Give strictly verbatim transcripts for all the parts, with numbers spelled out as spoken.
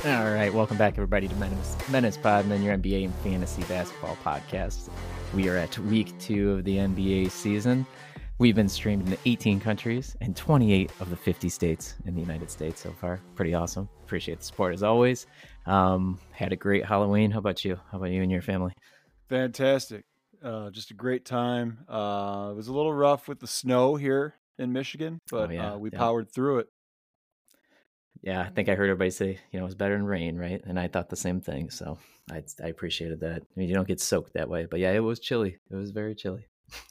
All right, welcome back, everybody, to Menace, Menace Podman, your N B A and fantasy basketball podcast. We are at week two of the N B A season. We've been streamed in eighteen countries and twenty-eight of the fifty states in the United States so far. Pretty awesome. Appreciate the support as always. Um, had a great Halloween. How about you? How about you and your family? Fantastic. Uh, just a great time. Uh, it was a little rough with the snow here in Michigan, but oh, yeah, uh, we yeah. powered through it. Yeah, I think I heard everybody say, you know, it's better than rain, right? And I thought the same thing. So I, I appreciated that. I mean, you don't get soaked that way. But yeah, it was chilly. It was very chilly.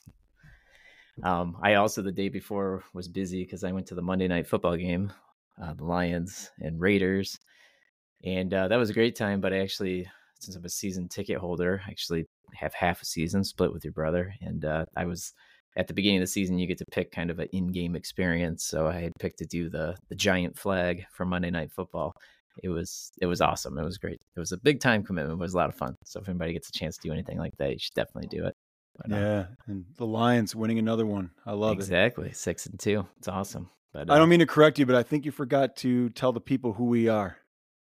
um, I also, the day before, was busy because I went to the Monday night football game, uh, the Lions and Raiders. And uh, that was a great time. But I actually, since I'm a season ticket holder, I actually have half a season split with your brother. And uh, I was... At the beginning of the season, you get to pick kind of an in-game experience. So I had picked to do the the giant flag for Monday Night Football. It was it was awesome. It was great. It was a big time commitment. It was a lot of fun. So if anybody gets a chance to do anything like that, you should definitely do it. But, yeah, uh, and the Lions winning another one. I love exactly. it. Exactly, six and two. It's awesome. But uh, I don't mean to correct you, but I think you forgot to tell the people who we are.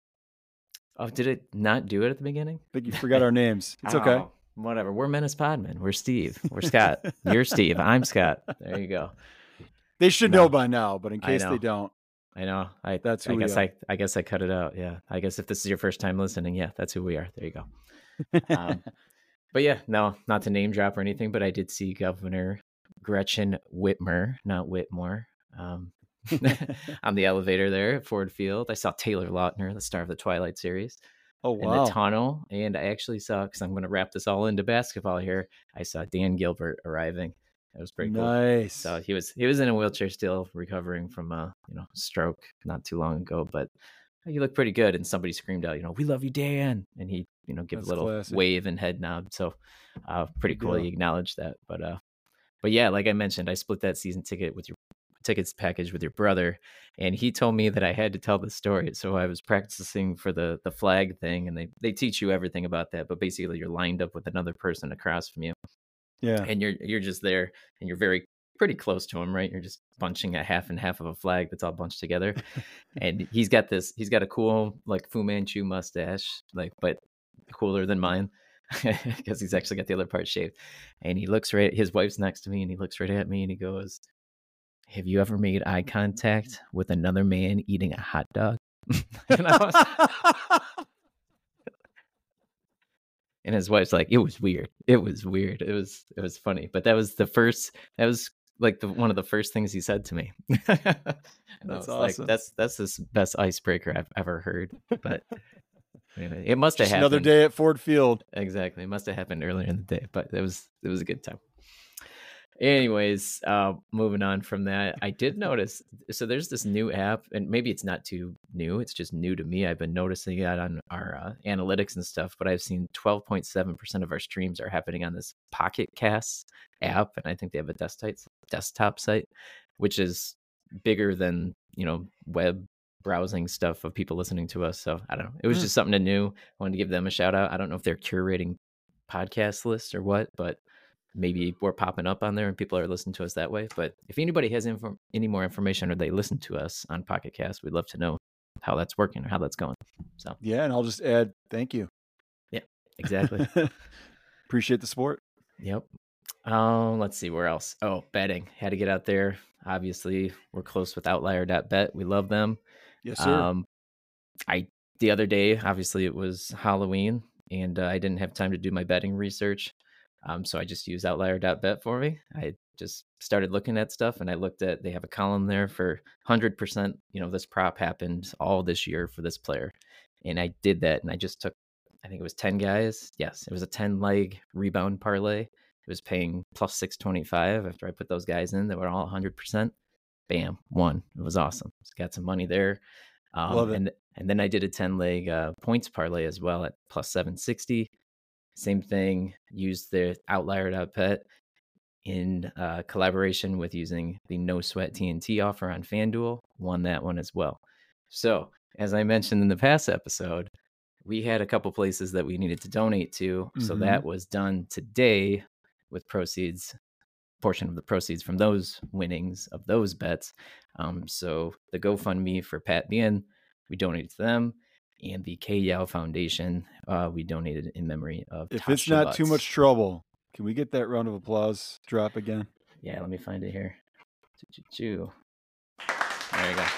Oh, did it not do it at the beginning? I think you forgot our names. It's oh. okay. Whatever. We're Menace Podman. We're Steve. We're Scott. You're Steve. I'm Scott. There you go. They should no. know by now, but in case they don't. I know. I that's who I we guess are. I I guess I cut it out. Yeah. I guess if this is your first time listening, yeah, that's who we are. There you go. um, but yeah, no, not to name drop or anything, but I did see Governor Gretchen Whitmer, not Whitmore, um, on the elevator there at Ford Field. I saw Taylor Lautner, the star of the Twilight series. Oh, wow. In the tunnel. And I actually saw, because I'm going to wrap this all into basketball here, I saw Dan Gilbert arriving. It was pretty cool. Nice. So he was he was in a wheelchair still, recovering from a you know stroke not too long ago, but he looked pretty good. And somebody screamed out, you know, "We love you, Dan!" And he you know give That's a little classic. wave and head nod. So uh, pretty cool. Yeah. He acknowledged that. But uh, but yeah, like I mentioned, I split that season ticket with your tickets package with your brother, and he told me that I had to tell the story. So I was practicing for the the flag thing, and they they teach you everything about that, but basically you're lined up with another person across from you. Yeah. And you're you're just there, and you're very pretty close to him, right? You're just bunching a half and half of a flag that's all bunched together. And he's got this he's got a cool like Fu Manchu mustache, like but cooler than mine. Because he's actually got the other part shaved. And he looks right, his wife's next to me, and he looks right at me and he goes, "Have you ever made eye contact with another man eating a hot dog?" and, I was... and his wife's like, "It was weird. It was weird. It was it was funny." But that was the first. That was like the one of the first things he said to me. That's awesome. Like, that's that's the best icebreaker I've ever heard. But anyway, it must have Just happened. Another day at Ford Field. Exactly. It must have happened earlier in the day, but it was it was a good time. Anyways, uh, moving on from that, I did notice, so there's this new app, and maybe it's not too new, it's just new to me. I've been noticing it on our uh, analytics and stuff, but I've seen twelve point seven percent of our streams are happening on this Pocket Cast app, and I think they have a desktop desktop site, which is bigger than, you know, web browsing stuff of people listening to us. So I don't know. It was just something new. I wanted to give them a shout out. I don't know if they're curating podcast lists or what, but maybe we're popping up on there and people are listening to us that way. But if anybody has info, any more information, or they listen to us on Pocket Cast, we'd love to know how that's working or how that's going. So yeah, and I'll just add thank you. Yeah, exactly. Appreciate the support. Yep. Um, let's see where else. Oh, betting. Had to get out there. Obviously, we're close with outlier dot bet. We love them. Yes, sir. Um, I the other day, obviously, it was Halloween, and uh, I didn't have time to do my betting research. Um, so I just used outlier dot bet for me. I just started looking at stuff, and I looked at, they have a column there for one hundred percent, you know, this prop happened all this year for this player. And I did that, and I just took, I think it was ten guys. Yes, it was a ten leg rebound parlay. It was paying plus six twenty-five after I put those guys in that were all one hundred percent. Bam, won. It was awesome. Just got some money there. Um, Love it. And, and then I did a ten leg uh, points parlay as well at plus seven sixty. Same thing, used the outlier dot bet in uh, collaboration with using the No Sweat T N T offer on FanDuel, won that one as well. So, as I mentioned in the past episode, we had a couple places that we needed to donate to. Mm-hmm. So that was done today with proceeds, portion of the proceeds from those winnings of those bets. Um, so the GoFundMe for Pat Bien, we donated to them. and the K Yao Foundation. Uh, we donated in memory of If Tasha it's not Butts. too much trouble, can we get that round of applause drop again? Yeah, let me find it here. Choo-choo-choo. There you go.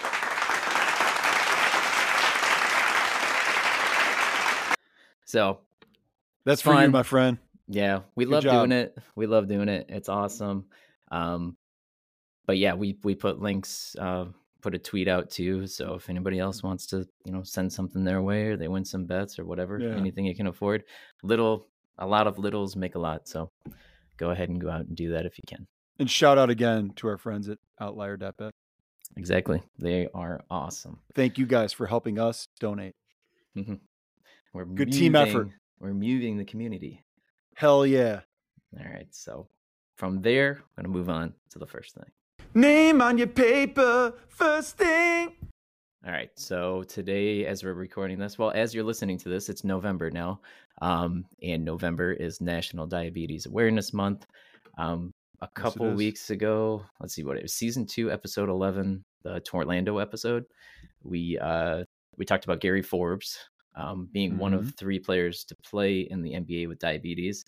So that's fun. for you, my friend. Yeah, we Good love job. doing it. We love doing it. It's awesome. Um, but yeah, we we put links, uh, put a tweet out too. So if anybody else wants to, you know, send something their way, or they win some bets or whatever, Yeah. anything you can afford, little, a lot of littles make a lot. So go ahead and go out and do that if you can. And shout out again to our friends at Outlier dot bet. Exactly, they are awesome. Thank you guys for helping us donate. Mm-hmm. We're good muting, team effort. We're muting the community. Hell yeah! All right, so from there, I'm gonna move on to the first thing. Name on your paper, first thing. All right, so today, as we're recording this, well, as you're listening to this, it's November now, um, and November is National Diabetes Awareness Month. Um, a couple yes, weeks ago, let's see what it was, season two, episode eleven, the Torlando episode. We uh, we talked about Gary Forbes um, being mm-hmm. one of three players to play in the N B A with diabetes.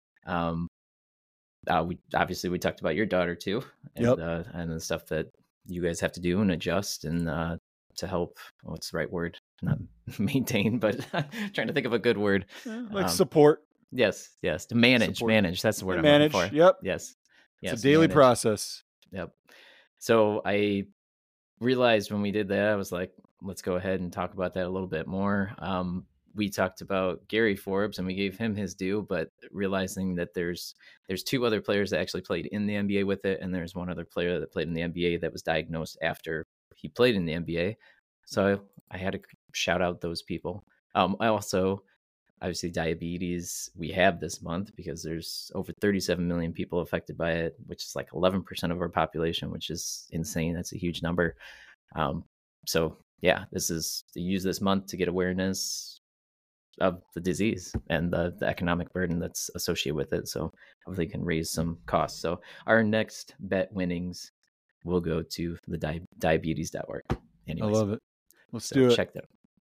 Um, uh, we obviously we talked about your daughter too, and yep. uh, and the stuff that you guys have to do and adjust and uh, to help. What's the right word? Not maintain, but trying to think of a good word. Like um, support. Yes, yes. To manage, support. manage. That's the word. I'm manage. looking for. Yep. Yes. It's yes, a daily manage. process. Yep. So I realized when we did that, I was like, let's go ahead and talk about that a little bit more. Um, we talked about Gary Forbes and we gave him his due, but realizing that there's there's two other players that actually played in the N B A with it, and there's one other player that played in the N B A that was diagnosed after he played in the N B A. So I had to shout out those people. Um, I also, obviously, diabetes we have this month because there's over thirty-seven million people affected by it, which is like eleven percent of our population, which is insane. That's a huge number. Um, so yeah, this is to use this month to get awareness of the disease and the, the economic burden that's associated with it. So hopefully can raise some costs. So our next bet winnings will go to the di- diabetes dot org. Anyways, I love it. Let's so do it. Check that.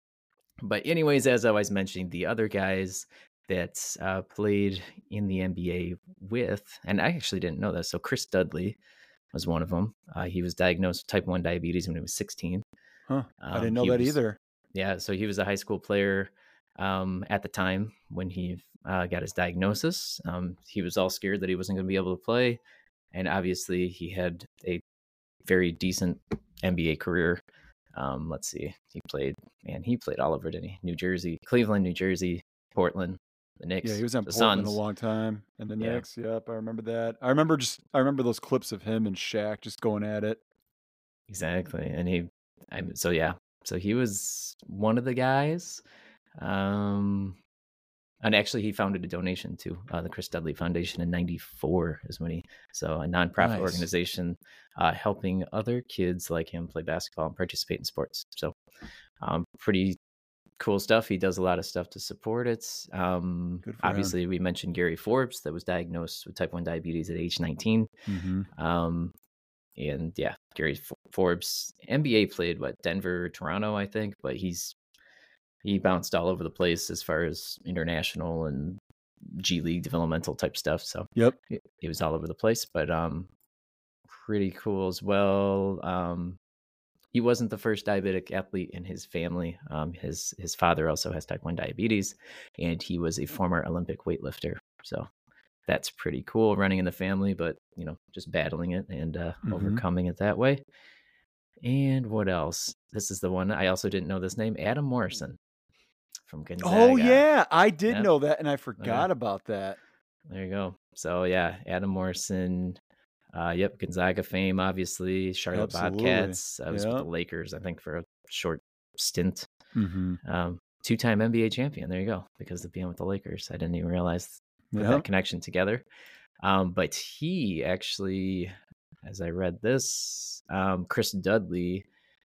But anyways, as I was mentioning, the other guys that uh, played in the N B A with, and I actually didn't know this. So Chris Dudley was one of them. Uh, he was diagnosed with type one diabetes when he was sixteen. Huh. I didn't know um, that was, either. Yeah. So he was a high school player um, at the time when he uh, got his diagnosis. Um, he was all scared that he wasn't going to be able to play. And obviously he had a very decent N B A career. Um, let's see. He played, man, he played all over, didn't he? New Jersey, Cleveland, New Jersey, Portland, the Knicks. Yeah, he was in the Portland Suns. a long time. And the Yeah. Knicks, yep, I remember that. I remember just I remember those clips of him and Shaq just going at it. Exactly. And he I'm so yeah. So he was one of the guys. Um and actually he founded a donation to uh, the Chris Dudley Foundation in ninety-four is when he so a nonprofit Nice. organization uh, helping other kids like him play basketball and participate in sports. So um pretty cool stuff. He does a lot of stuff to support it. Um obviously him. We mentioned Gary Forbes that was diagnosed with type one diabetes at age nineteen. Mm-hmm. Um and yeah, Gary Forbes N B A played what Denver, Toronto, I think, but he's he bounced all over the place as far as international and G League developmental type stuff. So yep, he, he was all over the place, but um, pretty cool as well. Um, he wasn't the first diabetic athlete in his family. Um, his his father also has type one diabetes, and he was a former Olympic weightlifter. So that's pretty cool, running in the family, but you know, just battling it and uh, mm-hmm. overcoming it that way. And what else? This is the one I also didn't know this name, Adam Morrison. From Gonzaga. Oh yeah, I did yep. know that, and I forgot okay. about that. There you go. So yeah, Adam Morrison. Uh, yep, Gonzaga fame, obviously. Charlotte Absolutely. Bobcats. I was yep. with the Lakers, I think, for a short stint. Mm-hmm. Um, two-time N B A champion. There you go. Because of being with the Lakers, I didn't even realize yep. that connection together. Um, but he actually, as I read this, um, Chris Dudley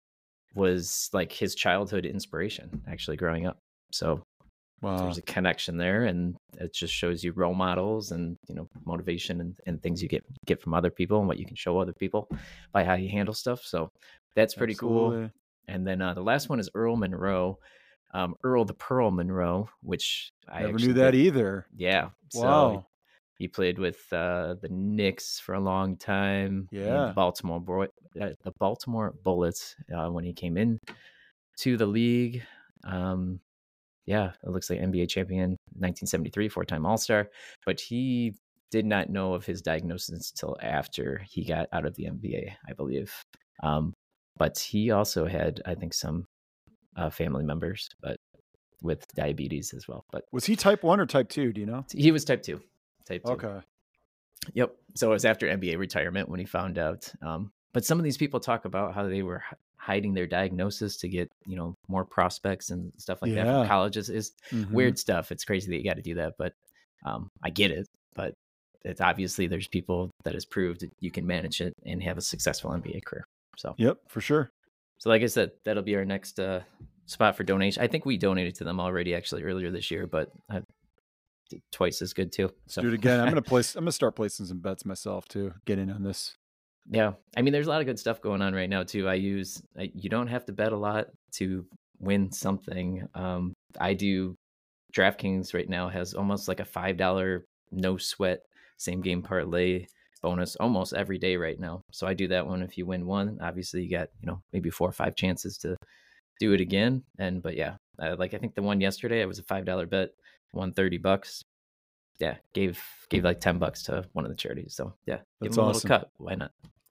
was like his childhood inspiration, actually, growing up. So wow. there's a connection there, and it just shows you role models and, you know, motivation and, and things you get get from other people and what you can show other people by how you handle stuff. So that's pretty Absolutely. cool. And then uh, the last one is Earl Monroe. um, Earl the Pearl Monroe, which I Never actually knew that did. either. Yeah. So Wow. he played with uh, the Knicks for a long time and the Yeah. Baltimore Boy, uh, the Baltimore Bullets uh, when he came in to the league. Um, yeah, it looks like N B A champion, nineteen seventy-three, four-time All-Star, but he did not know of his diagnosis till after he got out of the N B A, I believe. Um, but he also had, I think, some uh, family members, but with diabetes as well. But Was he type one or type two? Do you know? he was type two. Type two. Okay. Yep. So it was after N B A retirement when he found out. Um, but some of these people talk about how they were h- hiding their diagnosis to get, you know, more prospects and stuff like that Yeah. from colleges. Is Mhm. weird stuff. It's crazy that you got to do that, but um, I get it. But it's obviously there's people that has proved that you can manage it and have a successful N B A career. So Yep, for sure. so like I said, that'll be our next uh, spot for donation. I think we donated to them already actually earlier this year, but I did twice as good too. Let's So do it again. I'm gonna place. I'm gonna start placing some bets myself too. Get in on this. yeah, I mean, there's a lot of good stuff going on right now too. I use I, you don't have to bet a lot to win something. Um, I do. DraftKings right now has almost like a five dollar no sweat same game parlay bonus almost every day right now. So I do that one. If you win one, obviously you got, you know, maybe four or five chances to do it again. And but yeah, uh, like I think the one yesterday, it was a five dollar bet, won thirty bucks. Yeah, gave gave like ten bucks to one of the charities. So yeah, give That's them a awesome. little cut. Why not?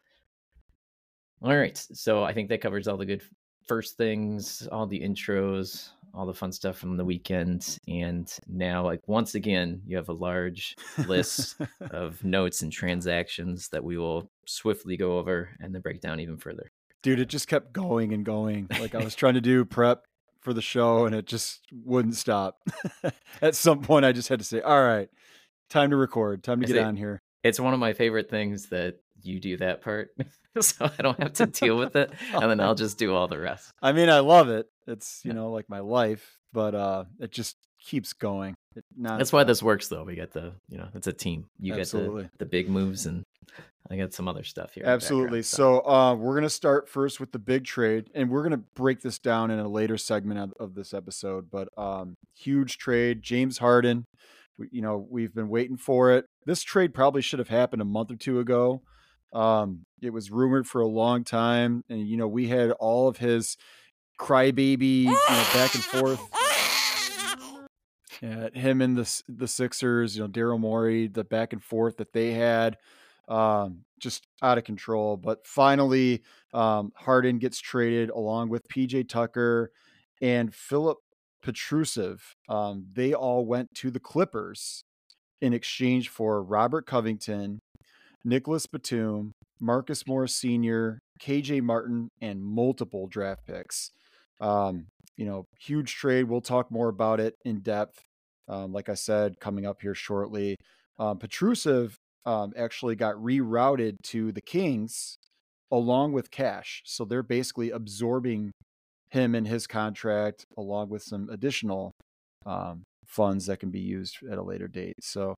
All right. So I think that covers all the good first things, all the intros, all the fun stuff from the weekend. And now, like, once again, you have a large list of notes and transactions that we will swiftly go over and then break down even further. Dude, it just kept going and going. Like I was trying to do prep for the show and it just wouldn't stop. At some point, I just had to say, all right, time to record, time to I get say- on here. It's one of my favorite things that you do that part. So I don't have to deal with it. And then I'll just do all the rest. I mean, I love it. It's, you Yeah. know, like my life, but uh, it just keeps going. It, That's why nonstop. this works, though. We got the, you know, it's a team. You Absolutely. get the, the big moves, and I got some other stuff here. in the Absolutely. background, so. So uh, we're going to start first with the big trade, and we're going to break this down in a later segment of, of this episode. But um, huge trade, James Harden. We, you know, we've been waiting for it. This trade probably should have happened a month or two ago. Um, it was rumored for a long time, and you know, we had all of his crybaby, you know, back and forth. Yeah, him and the the Sixers, you know, Daryl Morey, the back and forth that they had, um, just out of control. But finally, um, Harden gets traded along with P J Tucker and Philip Petrusev. Um, they all went to the Clippers in exchange for Robert Covington, Nicholas Batum, Marcus Morris Senior, K J Martin, and multiple draft picks. Um, you know, huge trade. We'll talk more about it in depth. Um, like I said, coming up here shortly. Um, Petrusev um, actually got rerouted to the Kings along with cash. So they're basically absorbing him and his contract along with some additional um, funds that can be used at a later date. So,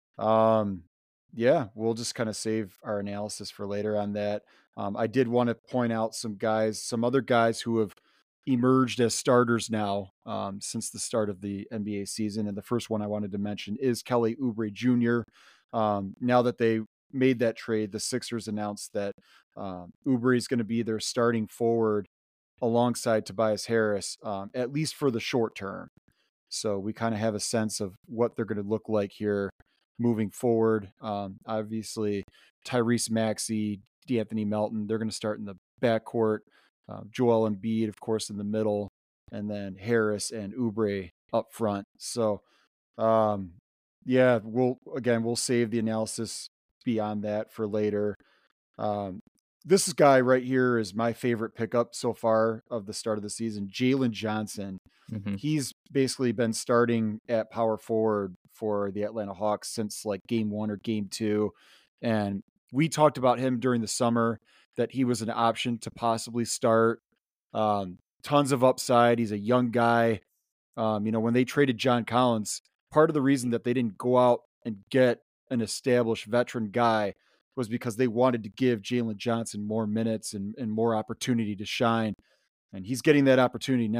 um, yeah, we'll just kind of save our analysis for later on that. Um, I did want to point out some guys, some other guys who have emerged as starters now um, since the start of the N B A season. And the first one I wanted to mention is Kelly Oubre Junior Um, now that they made that trade, the Sixers announced that um, Oubre is going to be their starting forward alongside Tobias Harris, um, at least for the short term. So we kind of have a sense of what they're going to look like here moving forward. Um, obviously, Tyrese Maxey, D'Anthony Melton, they're going to start in the backcourt. Uh, Joel Embiid, of course, in the middle, and then Harris and Oubre up front. So, um, yeah, we'll again we'll save the analysis beyond that for later. Um, this guy right here is my favorite pickup so far of the start of the season, Jalen Johnson. Mm-hmm. He's basically been starting at power forward for the Atlanta Hawks since like game one or game two. And we talked about him during the summer that he was an option to possibly start. Um, tons of upside. He's a young guy. Um, you know, when they traded John Collins, part of the reason that they didn't go out and get an established veteran guy was because they wanted to give Jalen Johnson more minutes and, and more opportunity to shine. And he's getting that opportunity now.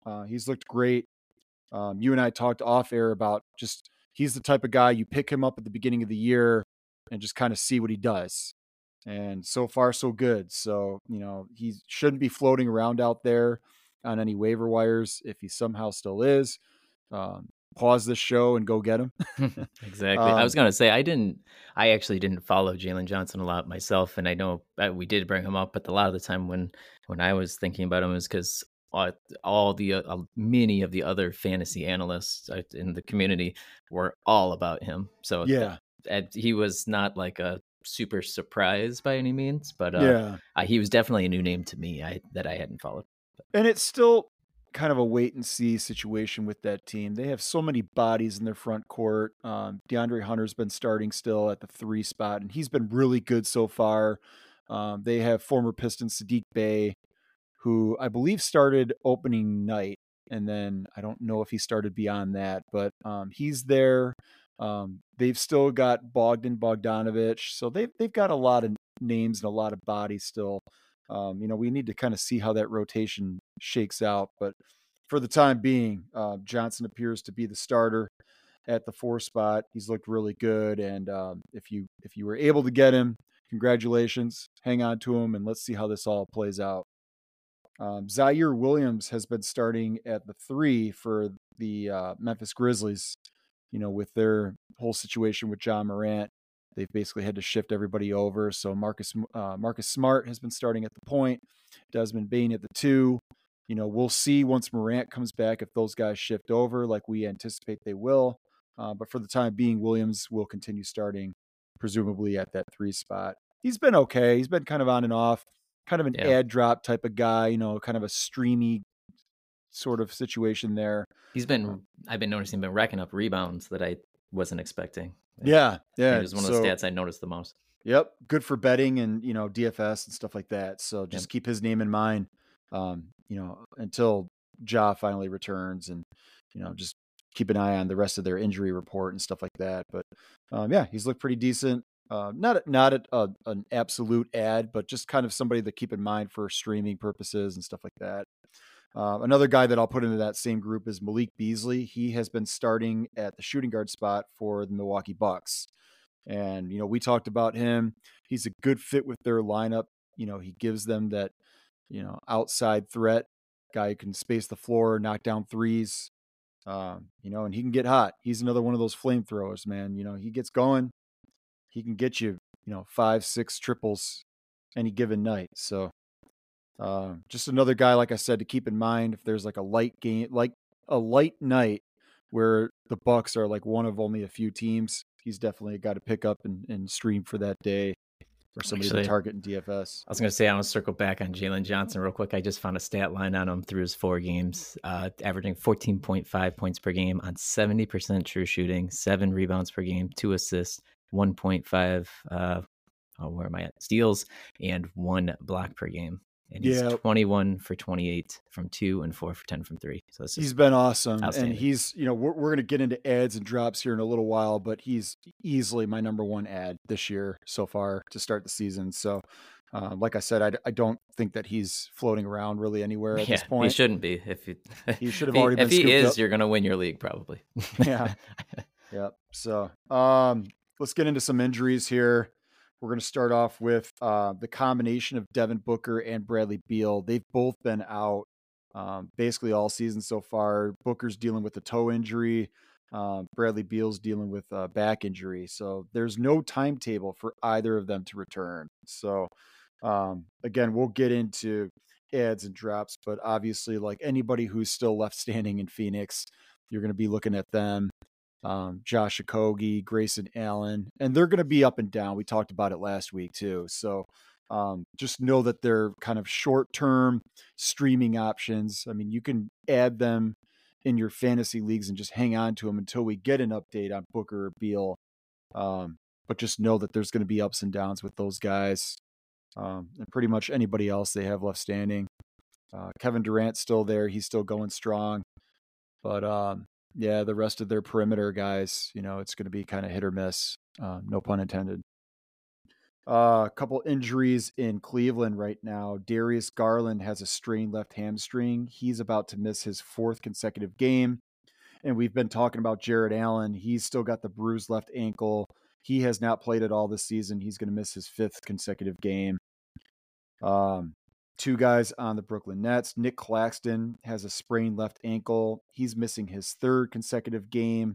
Uh, he's looked great. Um, you and I talked off air about just he's the type of guy you pick him up at the beginning of the year and just kind of see what he does. And so far, so good. So, you know, he shouldn't be floating around out there on any waiver wires if he somehow still is. Um, pause this show and go get him. Exactly. I um, was gonna say I didn't. I actually didn't follow Jalen Johnson a lot myself, and I know uh, we did bring him up, but a lot of the time when when I was thinking about him was because all, all the uh, uh, many of the other fantasy analysts uh, in the community were all about him. So th- yeah. and he was not like a super surprise by any means, but uh, Yeah. uh, he was definitely a new name to me. I that I hadn't followed. And it's still kind of a wait and see situation with that team. They have so many bodies in their front court. Um, DeAndre Hunter's been starting still at the three spot, and he's been really good so far. Um, they have former Piston Sadiq Bey, who I believe started opening night, and then I don't know if he started beyond that, but um, he's there. Um, they've still got Bogdan Bogdanovic, so they've they've got a lot of names and a lot of bodies still. Um, you know, we need to kind of see how that rotation shakes out, but for the time being, uh, Johnson appears to be the starter at the four spot. He's looked really good, and um, if you if you were able to get him, congratulations. Hang on to him, and let's see how this all plays out. Um, Zaire Williams has been starting at the three for the uh, Memphis Grizzlies. You know, with their whole situation with John Morant, they've basically had to shift everybody over. So Marcus uh, Marcus Smart has been starting at the point, Desmond Bane at the two. You know, we'll see once Morant comes back if those guys shift over, like we anticipate they will. Uh, but for the time being, Williams will continue starting, presumably at that three spot. He's been okay. He's been kind of on and off, kind of an Yeah. ad drop type of guy. You know, kind of a streamy sort of situation there. He's been, Um, I've been noticing, been racking up rebounds that I wasn't expecting. yeah, yeah. It was one of so, the stats I noticed the most. Yep, good for betting and you know D F S and stuff like that. So just Yep. keep his name in mind, um, you know, until Ja finally returns, and you know just keep an eye on the rest of their injury report and stuff like that. But um, yeah, he's looked pretty decent. Uh, not not a, a, an absolute ad, but just kind of somebody to keep in mind for streaming purposes and stuff like that. Uh, another guy that I'll put into that same group is Malik Beasley. He has been starting at the shooting guard spot for the Milwaukee Bucks. And, you know, we talked about him. He's a good fit with their lineup. You know, he gives them that, you know, outside threat guy who can space the floor, knock down threes, um, you know, and he can get hot. He's another one of those flamethrowers, man. You know, he gets going, he can get you, you know, five, six triples any given night. So, uh, just another guy, like I said, to keep in mind if there's like a light game, like a light night where the Bucks are like one of only a few teams. He's definitely a guy to pick up and, and stream for that day, or somebody Actually, to target in D F S. I was going to say, I want to circle back on Jalen Johnson real quick. I just found a stat line on him through his four games, uh, averaging fourteen point five points per game on seventy percent true shooting, seven rebounds per game, two assists, one point five, uh, oh, where am I at? Steals, and one block per game. And he's Yeah. twenty-one for twenty-eight from two and four for ten from three. So this He's is been awesome. And outstanding. he's, you know, we're, we're going to get into ads and drops here in a little while, but he's easily my number one ad this year so far to start the season. So, uh, like I said, I, I don't think that he's floating around really anywhere at Yeah, this point. he shouldn't be. If he, He should have if he, already been if he scooped is, up. you're going to win your league probably. Yeah. Yep. So, um, let's get into some injuries here. We're going to start off with uh, the combination of Devin Booker and Bradley Beal. They've both been out um, basically all season so far. Booker's dealing with a toe injury. Uh, Bradley Beal's dealing with a back injury. So there's no timetable for either of them to return. So um, again, we'll get into ads and drops, but obviously, like anybody who's still left standing in Phoenix, you're going to be looking at them. Um, Josh Okogie, Grayson Allen, and they're going to be up and down. We talked about it last week too. So um, just know that they're kind of short-term streaming options. I mean, you can add them in your fantasy leagues and just hang on to them until we get an update on Booker or Beal. Um, but just know that there's going to be ups and downs with those guys um, and pretty much anybody else they have left standing. Uh, Kevin Durant's still there. He's still going strong. But um, yeah, the rest of their perimeter guys, you know, it's going to be kind of hit or miss. Um, no pun intended. Uh, a couple injuries in Cleveland right now. Darius Garland has a strained left hamstring. He's about to miss his fourth consecutive game. And we've been talking about Jared Allen. He's still got the bruised left ankle. He has not played at all this season. He's going to miss his fifth consecutive game. Um, two guys on the Brooklyn Nets. Nick Claxton has a sprained left ankle. He's missing his third consecutive game.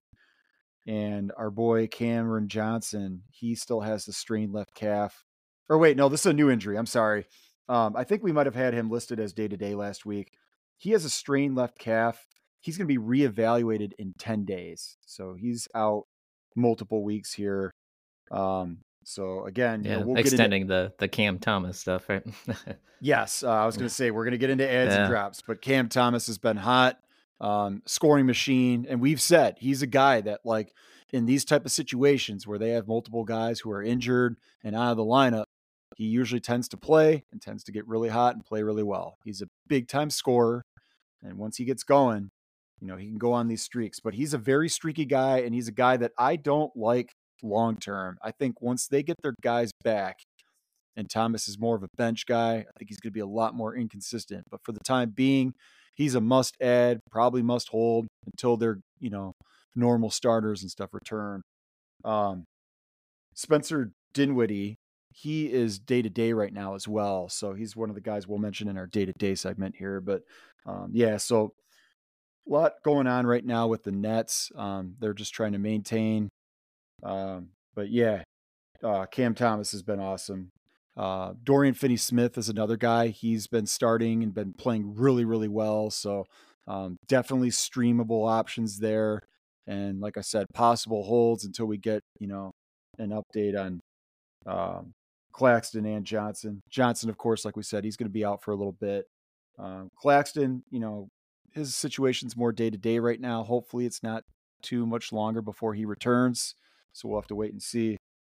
And our boy Cameron Johnson, he still has the strained left calf. Or wait, no, this is a new injury. I'm sorry. Um, I think we might have had him listed as day-to-day last week. He has a strained left calf. He's going to be reevaluated in ten days. So he's out multiple weeks here. Um, so again, yeah, you know, we'll extending get into, the the Cam Thomas stuff, right? yes, uh, I was going to say we're going to get into ads yeah. and drops, but Cam Thomas has been hot, um, scoring machine, and we've said he's a guy that, like, in these type of situations where they have multiple guys who are injured and out of the lineup, he usually tends to play and tends to get really hot and play really well. He's a big time scorer, and once he gets going, you know, he can go on these streaks. But he's a very streaky guy, and he's a guy that I don't like long term. I think once they get their guys back, and Thomas is more of a bench guy, I think he's going to be a lot more inconsistent. But for the time being, he's a must add, probably must hold until they're, you know, normal starters and stuff return. Um, Spencer Dinwiddie, he is day to day right now as well. So he's one of the guys we'll mention in our day to day segment here. But um, yeah, so a lot going on right now with the Nets. Um, they're just trying to maintain. Um, but yeah, uh, Cam Thomas has been awesome. Uh, Dorian Finney-Smith is another guy. He's been starting and been playing really, really well. So um, definitely streamable options there. And like I said, possible holds until we get, you know, an update on um, Claxton and Johnson. Johnson, of course, like we said, he's going to be out for a little bit. Um, Claxton, you know, his situation's more day to day right now. Hopefully it's not too much longer before he returns. So we'll have to wait and see.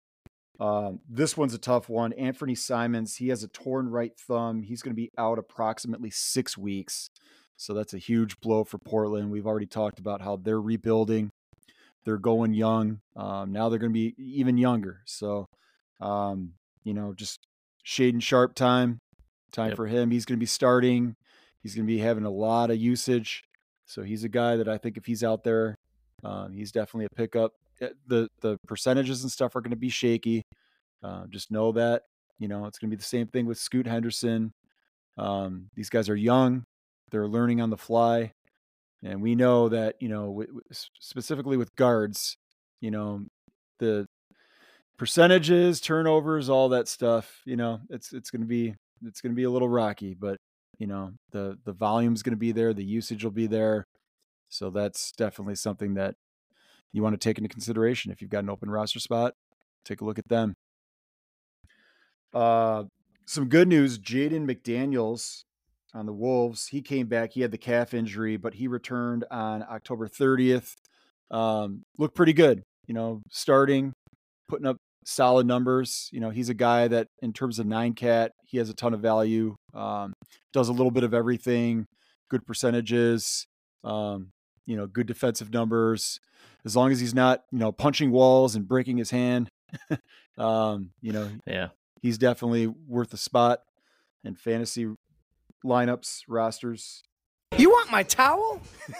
Um, this one's a tough one. Anthony Simons, he has a torn right thumb. He's going to be out approximately six weeks. So that's a huge blow for Portland. We've already talked about how they're rebuilding. They're going young. Um, now they're going to be even younger. So, um, you know, just Shaden Sharp time, time yep. for him. He's going to be starting. He's going to be having a lot of usage. So he's a guy that I think if he's out there, um, he's definitely a pickup. The the percentages and stuff are going to be shaky. Uh, just know that, you know, it's going to be the same thing with Scoot Henderson. Um, these guys are young. They're learning on the fly. And we know that, you know, w- w- specifically with guards, you know, the percentages, turnovers, all that stuff, you know, it's it's going to be it's going to be a little rocky, but, you know, the the volume's going to be there. The usage will be there. So that's definitely something that you want to take into consideration. If you've got an open roster spot, take a look at them. Uh, some good news, Jaden McDaniels on the Wolves, he came back. He had the calf injury, but he returned on October thirtieth. Um, looked pretty good, you know, starting, putting up solid numbers. You know, he's a guy that in terms of nine cat, he has a ton of value, um, does a little bit of everything, good percentages, um, you know, good defensive numbers. As long as he's not, you know, punching walls and breaking his hand, um, you know, yeah, he's definitely worth a spot in fantasy lineups, rosters. You want my towel?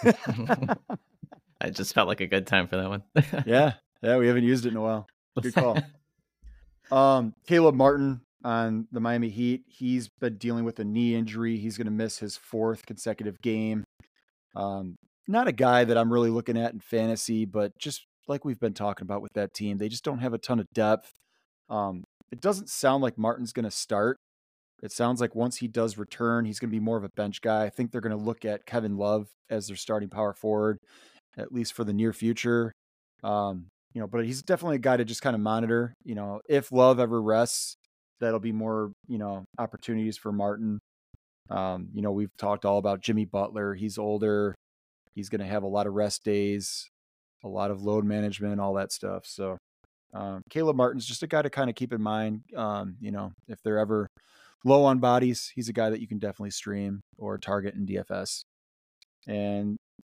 I just felt like a good time for that one. yeah. Yeah. We haven't used it in a while. Good call. um, Caleb Martin on the Miami Heat. He's been dealing with a knee injury. He's going to miss his fourth consecutive game. Um, not a guy that I'm really looking at in fantasy, but just like we've been talking about with that team, they just don't have a ton of depth. Um, it doesn't sound like Martin's going to start. It sounds like once he does return, he's going to be more of a bench guy. I think they're going to look at Kevin Love as their starting power forward, at least for the near future. Um, you know, but he's definitely a guy to just kind of monitor. You know, if Love ever rests, that'll be more, you know, opportunities for Martin. Um, you know, we've talked all about Jimmy Butler. He's older. He's going to have a lot of rest days, a lot of load management, all that stuff. So um, Caleb Martin's just a guy to kind of keep in mind. Um, you know, if they're ever low on bodies, he's a guy that you can definitely stream or target in D F S. And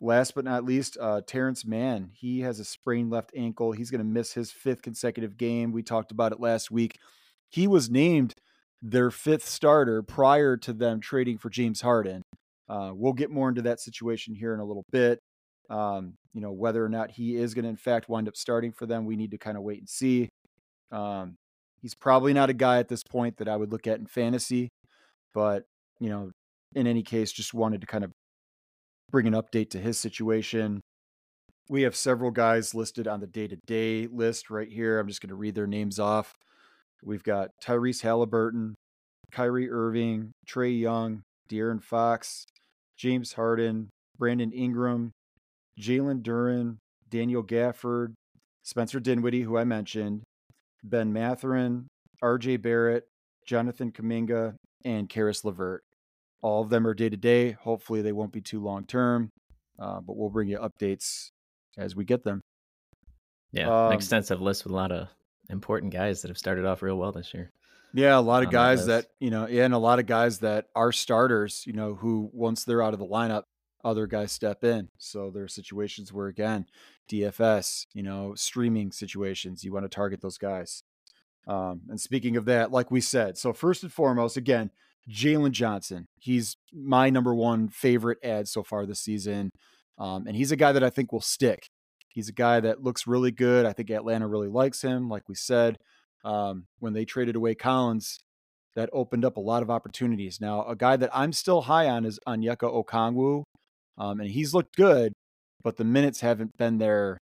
last but not least, uh, Terrence Mann. He has a sprained left ankle. He's going to miss his fifth consecutive game. We talked about it last week. He was named their fifth starter prior to them trading for James Harden. Uh, we'll get more into that situation here in a little bit. Um, you know, whether or not he is going to in fact wind up starting for them, we need to kind of wait and see. Um, he's probably not a guy at this point that I would look at in fantasy, but, you know, in any case, just wanted to kind of bring an update to his situation. We have several guys listed on the day-to-day list right here. I'm just going to read their names off. We've got Tyrese Halliburton, Kyrie Irving, Trae Young, De'Aaron Fox, James Harden, Brandon Ingram, Jalen Duren, Daniel Gafford, Spencer Dinwiddie, who I mentioned, Ben Mathurin, R J Barrett, Jonathan Kuminga, and Karis LeVert. All of them are day-to-day. Hopefully they won't be too long-term, uh, but we'll bring you updates as we get them. Yeah, um, an extensive list with a lot of important guys that have started off real well this year. Yeah, a lot of guys that, that, you know, yeah, and a lot of guys that are starters, you know, who once they're out of the lineup, other guys step in. So there are situations where, again, D F S, you know, streaming situations, you want to target those guys. Um, and speaking of that, like we said, so first and foremost, again, Jalen Johnson. He's my number one favorite ad so far this season. Um, and he's a guy that I think will stick. He's a guy that looks really good. I think Atlanta really likes him. Like we said, um, when they traded away Collins, that opened up a lot of opportunities. Now, a guy that I'm still high on is Onyeka Okongwu. Um, and he's looked good, but the minutes haven't been there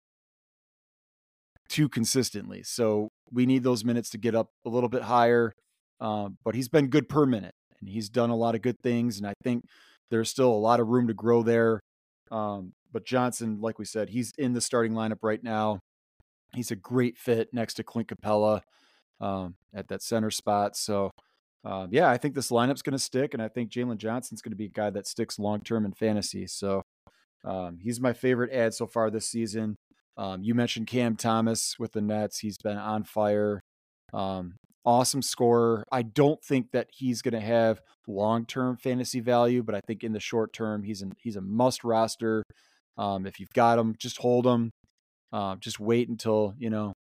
too consistently. So we need those minutes to get up a little bit higher. Um, but he's been good per minute, and he's done a lot of good things. And I think there's still a lot of room to grow there. Um, but Johnson, like we said, he's in the starting lineup right now. He's a great fit next to Clint Capella um, at that center spot. So, uh, yeah, I think this lineup's going to stick, and I think Jalen Johnson's going to be a guy that sticks long-term in fantasy. So um, he's my favorite ad so far this season. Um, you mentioned Cam Thomas with the Nets. He's been on fire. Um, awesome scorer. I don't think that he's going to have long-term fantasy value, but I think in the short term, he's an, he's a must roster. Um, if you've got him, just hold him. Uh, just wait until, you know,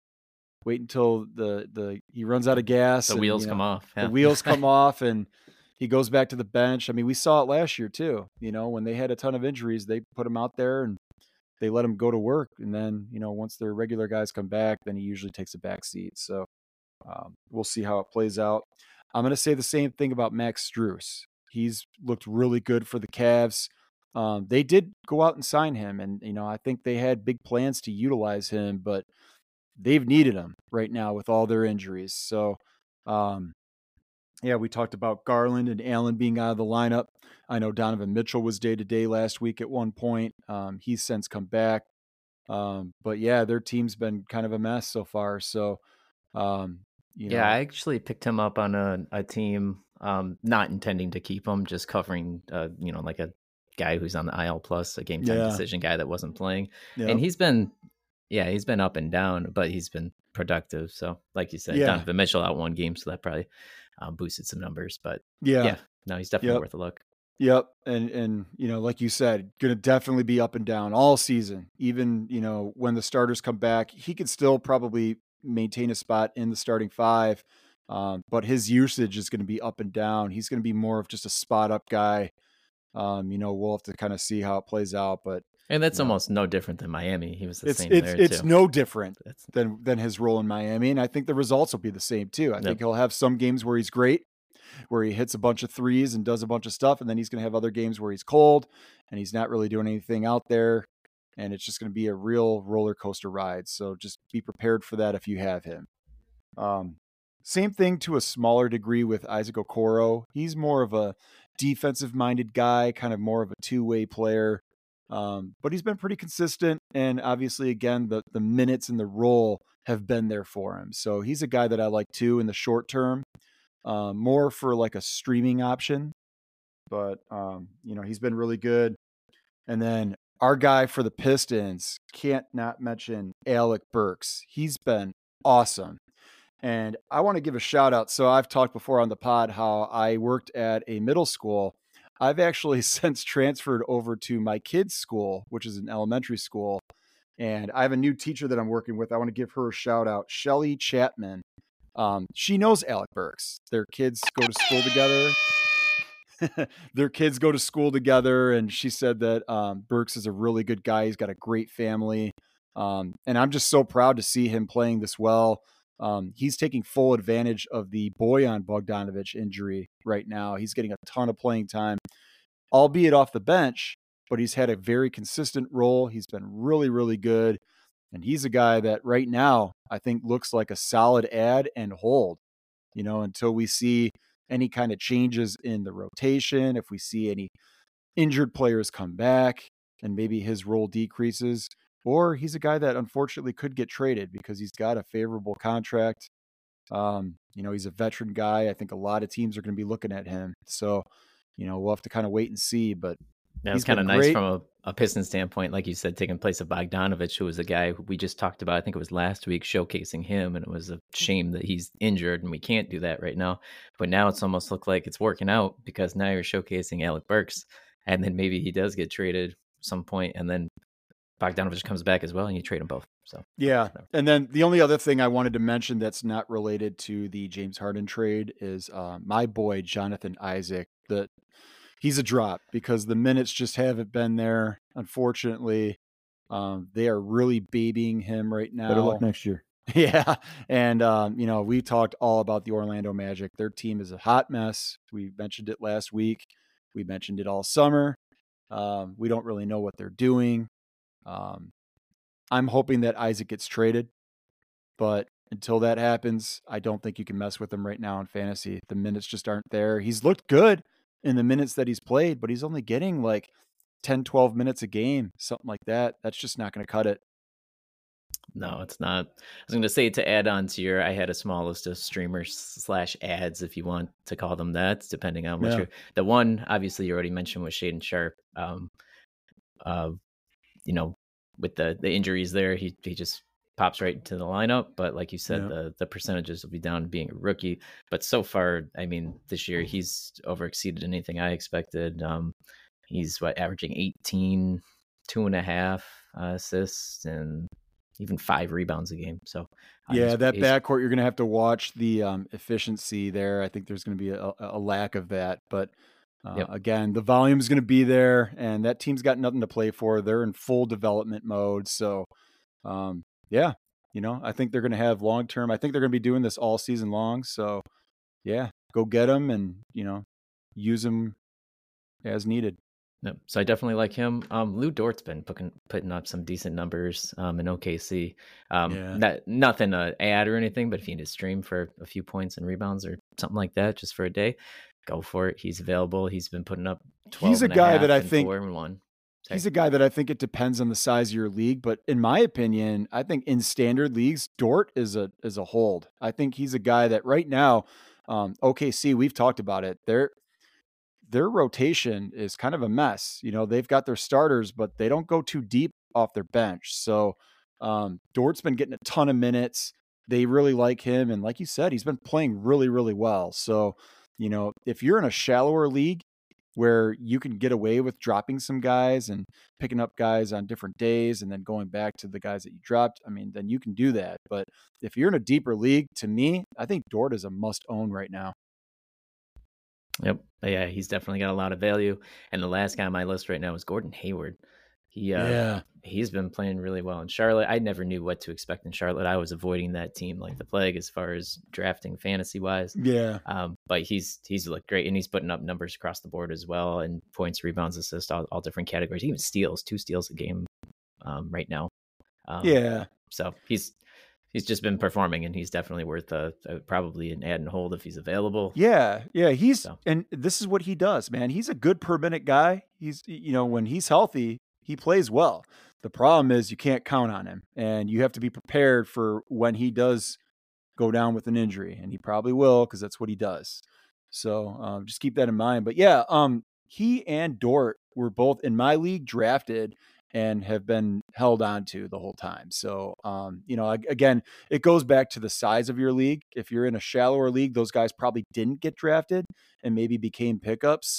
wait until the, the, he runs out of gas. The and, wheels you know, come off. Yeah. The wheels come off and he goes back to the bench. I mean, we saw it last year too, you know, when they had a ton of injuries, they put him out there and they let him go to work. And then, you know, once their regular guys come back, then he usually takes a back seat. So um, we'll see how it plays out. I'm going to say the same thing about Max Strus. He's looked really good for the Cavs. Um, they did go out and sign him. And, you know, I think they had big plans to utilize him, but they've needed him right now with all their injuries. So, um, yeah, we talked about Garland and Allen being out of the lineup. I know Donovan Mitchell was day-to-day last week at one point. Um, he's since come back. Um, but, yeah, their team's been kind of a mess so far. So, um, you know. Yeah, I actually picked him up on a, a team, um, not intending to keep him, just covering, uh, you know, like a guy who's on the I L plus, a game time Yeah. decision guy that wasn't playing. Yep. And he's been, yeah, he's been up and down, but he's been productive. So, like you said, Yeah. Donovan Mitchell out one game, so that probably um, boosted some numbers. But Yeah. yeah, no, he's definitely Yep. worth a look. Yep. And, and, you know, like you said, going to definitely be up and down all season. Even, you know, when the starters come back, he could still probably maintain a spot in the starting five. Um, but his usage is going to be up and down. He's going to be more of just a spot up guy. Um, you know, we'll have to kind of see how it plays out, but And that's you know, almost no different than Miami. He was the it's, same it's, there it's too. no different That's, than, than his role in Miami. And I think the results will be the same too. I Yep. think he'll have some games where he's great, where he hits a bunch of threes and does a bunch of stuff. And then he's going to have other games where he's cold and he's not really doing anything out there. And it's just going to be a real roller coaster ride. So just be prepared for that if you have him. Um, same thing to a smaller degree with Isaac Okoro. He's more of a defensive minded guy, kind of more of a two-way player. Um, but he's been pretty consistent. And obviously, again, the, the minutes and the role have been there for him. So he's a guy that I like too in the short term, um, more for like a streaming option. But, um, you know, he's been really good. And then our guy for the Pistons, can't not mention Alec Burks. He's been awesome. And I want to give a shout out. So I've talked before on the pod how I worked at a middle school. I've actually since transferred over to my kids' school, which is an elementary school. And I have a new teacher that I'm working with. I want to give her a shout out, Shelly Chapman. Um, she knows Alec Burks. Their kids go to school together. Their kids go to school together. And she said that um, Burks is a really good guy. He's got a great family. Um, and I'm just so proud to see him playing this well. Um, he's taking full advantage of the Bojan Bogdanovic injury right now. He's getting a ton of playing time, albeit off the bench, but he's had a very consistent role. He's been really, really good. And he's a guy that right now I think looks like a solid add and hold, you know, until we see any kind of changes in the rotation, if we see any injured players come back and maybe his role decreases, or he's a guy that unfortunately could get traded because he's got a favorable contract. Um, you know, he's a veteran guy. I think a lot of teams are going to be looking at him. So, you know, we'll have to kind of wait and see, but that was kind of nice great. From a, a Pistons standpoint, like you said, taking place of Bogdanovic, who was a guy who we just talked about. I think it was last week, showcasing him, and it was a shame that he's injured and we can't do that right now. But now it's almost looked like it's working out because now you're showcasing Alec Burks, and then maybe he does get traded at some point, and then Bogdanovic comes back as well, and you trade them both. So yeah, and then the only other thing I wanted to mention that's not related to the James Harden trade is uh, my boy Jonathan Isaac. The He's a drop because the minutes just haven't been there. Unfortunately, um, they are really babying him right now. Better luck next year. Yeah. And, um, you know, we talked all about the Orlando Magic. Their team is a hot mess. We mentioned it last week. We mentioned it all summer. Um, we don't really know what they're doing. Um, I'm hoping that Isaac gets traded, but until that happens, I don't think you can mess with him right now in fantasy. The minutes just aren't there. He's looked good in the minutes that he's played, but he's only getting like ten, twelve minutes a game, something like that. That's just not going to cut it. No, it's not. I was going to say, to add on to your, I had a small list of streamers slash ads, if you want to call them that, depending on what Yeah. you're, the one, obviously you already mentioned, was Shaden Sharp. Um, uh, you know, with the, the injuries there, he, he just pops right into the lineup. But like you said, Yeah. the, the percentages will be down to being a rookie. But so far, I mean, this year he's over exceeded anything I expected. Um, he's what, averaging eighteen, two and a half uh, assists, and even five rebounds a game. So uh, yeah, he's, that he's, backcourt, you're going to have to watch the um, efficiency there. I think there's going to be a, a lack of that. But uh, Yep. again, the volume is going to be there, and that team's got nothing to play for. They're in full development mode. So, um, yeah, you know, I think they're going to have long-term. I think they're going to be doing this all season long. So, yeah, go get them and, you know, use them as needed. Yep. So I definitely like him. Um, Lou Dort's been putting putting up some decent numbers um, in O K C. Um, Yeah. not, nothing to add or anything, but if you need to stream for a few points and rebounds or something like that, just for a day, go for it. He's available. He's been putting up twelve. He's a and a guy half that I and think four and one. Sorry. He's a guy that I think it depends on the size of your league, but in my opinion, I think in standard leagues, Dort is a is a hold. I think he's a guy that right now, um, O K C, we've talked about it. Their their rotation is kind of a mess. You know, they've got their starters, but they don't go too deep off their bench. So um, Dort's been getting a ton of minutes. They really like him, and like you said, he's been playing really, really well. So, you know, if you're in a shallower league where you can get away with dropping some guys and picking up guys on different days and then going back to the guys that you dropped, I mean, then you can do that. But if you're in a deeper league, to me, I think Dort is a must own right now. Yep. Yeah, he's definitely got a lot of value. And the last guy on my list right now is Gordon Hayward. He, uh, Yeah. he's been playing really well in Charlotte. I never knew what to expect in Charlotte. I was avoiding that team like the plague as far as drafting fantasy wise. Yeah. Um, but he's he's looked great, and he's putting up numbers across the board as well, and points, rebounds, assists, all, all different categories. Even steals, two steals a game um, right now. Um, Yeah. So he's he's just been performing, and he's definitely worth a, a probably an add and hold if he's available. Yeah. Yeah. He's, So. and this is what he does, man. He's a good per minute guy. He's, you know, when he's healthy, he plays well. The problem is you can't count on him, and you have to be prepared for when he does go down with an injury, and he probably will, because that's what he does. So um, just keep that in mind. But yeah, um, he and Dort were both in my league drafted and have been held on to the whole time. So, um, you know, again, it goes back to the size of your league. If you're in a shallower league, those guys probably didn't get drafted and maybe became pickups.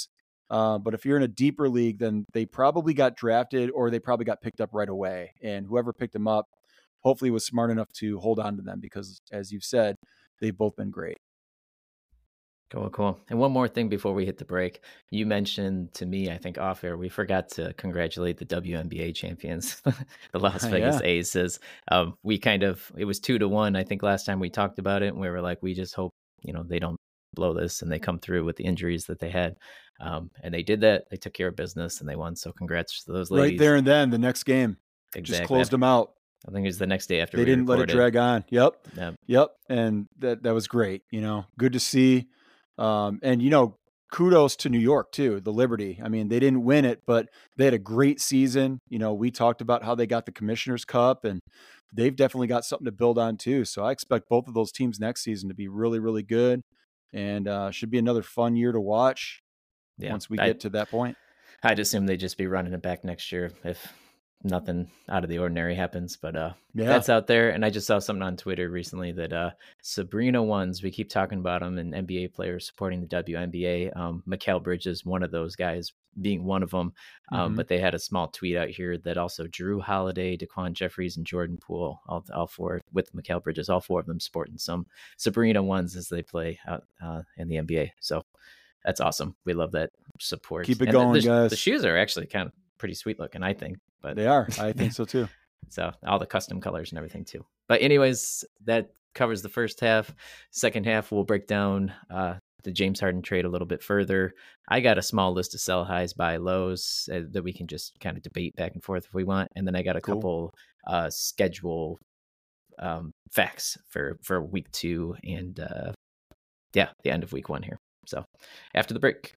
Uh, but if you're in a deeper league, then they probably got drafted or they probably got picked up right away. And whoever picked them up, hopefully was smart enough to hold on to them because, as you've said, they've both been great. Cool, cool. And one more thing before we hit the break. You mentioned to me, I think off air, we forgot to congratulate the W N B A champions, the Las Vegas Yeah. Aces. Um, we kind of, it was two to one, I think, last time we talked about it. And we were like, we just hope, you know, they don't blow this and they come through with the injuries that they had. Um, and they did that. They took care of business and they won. So congrats to those ladies. Right there and then, the next game. Exactly. Just closed them out. I think it was the next day after they we didn't recorded. let it drag on. Yep. Yep. Yep. And that, that was great. You know, good to see. Um, and, you know, kudos to New York too, the Liberty. I mean, they didn't win it, but they had a great season. You know, we talked about how they got the Commissioner's Cup and they've definitely got something to build on too. So I expect both of those teams next season to be really, really good and uh, should be another fun year to watch Yeah. once we I, get to that point. I'd assume they'd just be running it back next year if nothing out of the ordinary happens, but uh Yeah. that's out there. And I just saw something on Twitter recently that uh Sabrina ones, we keep talking about them, and N B A players supporting the W N B A. um Mikal Bridges, one of those guys, being one of them. um Mhm. But they had a small tweet out here that also Drew Holiday, Daquan Jeffries, and Jordan Poole, all, all four with Mikal Bridges, all four of them sporting some Sabrina ones as they play out uh in the N B A. So that's awesome. We love that support. Keep it And going, the, the, guys. the shoes are actually kind of pretty sweet looking, I think. But They are. I think so too. so all the custom colors and everything too. But anyways, that covers the first half. Second half, we'll break down uh, the James Harden trade a little bit further. I got a small list of sell highs, buy lows uh, that we can just kind of debate back and forth if we want. And then I got a Cool. couple uh, schedule um, facts for, for week two and uh, yeah, the end of week one here. So after the break.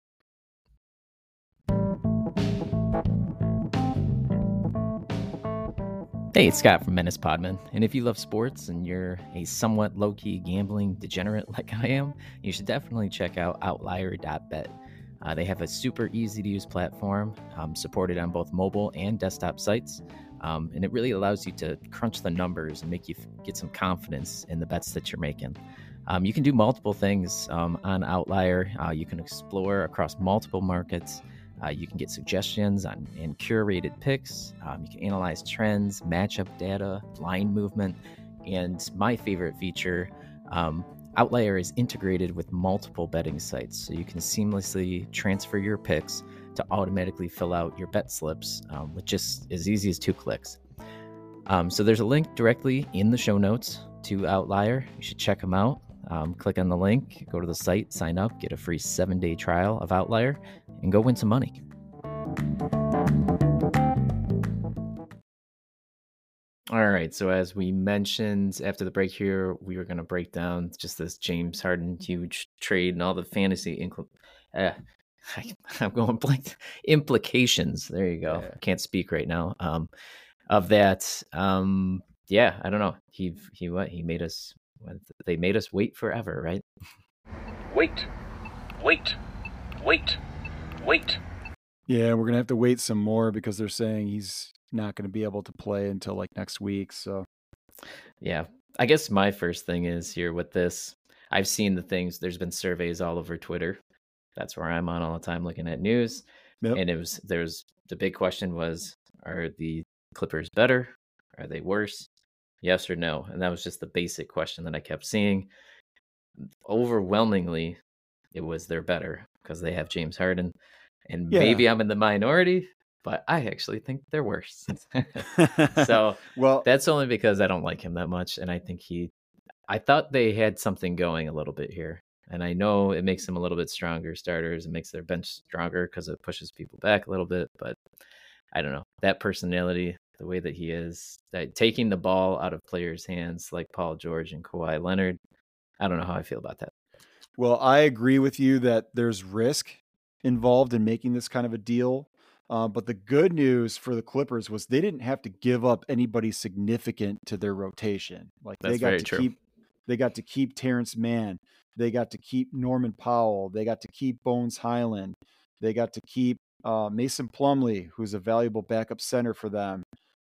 Hey, it's Scott from Menace Podman, and if you love sports and you're a somewhat low-key gambling degenerate like I am, you should definitely check out Outlier dot bet. Uh, they have a super easy-to-use platform, um, supported on both mobile and desktop sites, um, and it really allows you to crunch the numbers and make you f- get some confidence in the bets that you're making. Um, you can do multiple things um, on Outlier. Uh, you can explore across multiple markets. Uh, you can get suggestions on and curated picks. Um, you can analyze trends, matchup data, line movement, and my favorite feature, um, Outlier is integrated with multiple betting sites, so you can seamlessly transfer your picks to automatically fill out your bet slips um, with just as easy as two clicks. Um, so there's a link directly in the show notes to Outlier. You should check them out. Um, click on the link, go to the site, sign up, get a free seven-day trial of Outlier, and go win some money. All right, so as we mentioned after the break here, we were going to break down just this James Harden huge trade and all the fantasy incl- uh, I, I'm going blank implications. There you go. Yeah. I can't speak right now. Um, of that, um, yeah, I don't know. He he what he made us. They made us wait forever, right? Wait, wait, wait, wait. Yeah, we're gonna have to wait some more because they're saying he's not going to be able to play until like next week. So, yeah, I guess my first thing is here with this. I've seen the things. There's been surveys all over Twitter. That's where I'm on all the time looking at news. yep. And it was there's the big question was: are the Clippers better? Are they worse? Yes or no? And that was just the basic question that I kept seeing. Overwhelmingly, it was they're better because they have James Harden. And Yeah. maybe I'm in the minority, but I actually think they're worse. So well, that's only because I don't like him that much. And I think he, I thought they had something going a little bit here. And I know it makes them a little bit stronger starters. It makes their bench stronger because it pushes people back a little bit. But I don't know. That personality, the way that he is, that taking the ball out of players' hands like Paul George and Kawhi Leonard, I don't know how I feel about that. well, I agree with you that there's risk involved in making this kind of a deal. Uh, but the good news for the Clippers was they didn't have to give up anybody significant to their rotation. Like That's they got very to true. keep, they got to keep Terrence Mann. They got to keep Norman Powell. They got to keep Bones Highland. They got to keep uh, Mason Plumlee, who's a valuable backup center for them.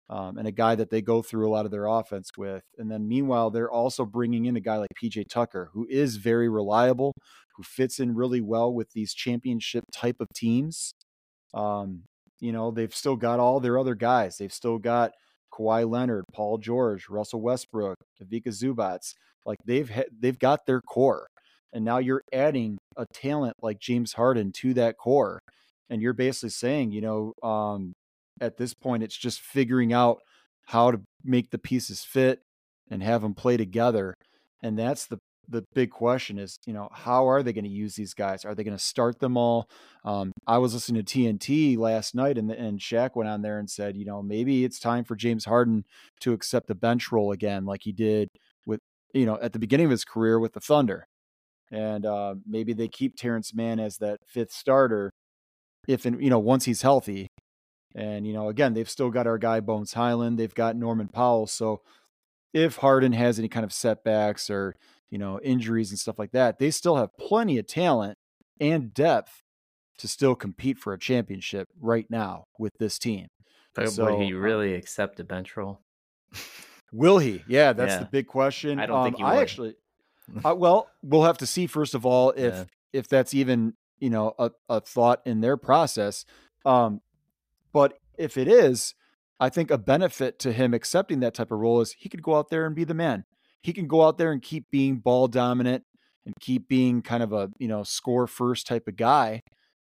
um, and a guy that they go through a lot of their offense with. And then meanwhile, they're also bringing in a guy like P J Tucker, who is very reliable, who fits in really well with these championship type of teams. Um, you know, they've still got all their other guys. They've still got Kawhi Leonard, Paul George, Russell Westbrook, Ivica Zubats. Like they've ha- they've got their core, and now you're adding a talent like James Harden to that core, and you're basically saying, you know, um, at this point, it's just figuring out how to make the pieces fit and have them play together, and that's the the big question is, you know, how are they going to use these guys? Are they going to start them all? Um, I was listening to T N T last night, and and Shaq went on there and said, you know, maybe it's time for James Harden to accept the bench role again, like he did with, you know, at the beginning of his career with the Thunder. And uh, maybe they keep Terrence Mann as that fifth starter if, and you know, once he's healthy. And, you know, again, they've still got our guy Bones Highland. They've got Norman Powell. So if Harden has any kind of setbacks or, you know, injuries and stuff like that, they still have plenty of talent and depth to still compete for a championship right now with this team. But So, would he really accept a bench role? Will he? Yeah, that's Yeah. the big question. I don't um, think he I would. actually, uh, well, we'll have to see first of all if Yeah. if that's even, you know, a, a thought in their process. Um, but if it is, I think a benefit to him accepting that type of role is he could go out there and be the man. He can go out there and keep being ball dominant and keep being kind of a, you know, score first type of guy,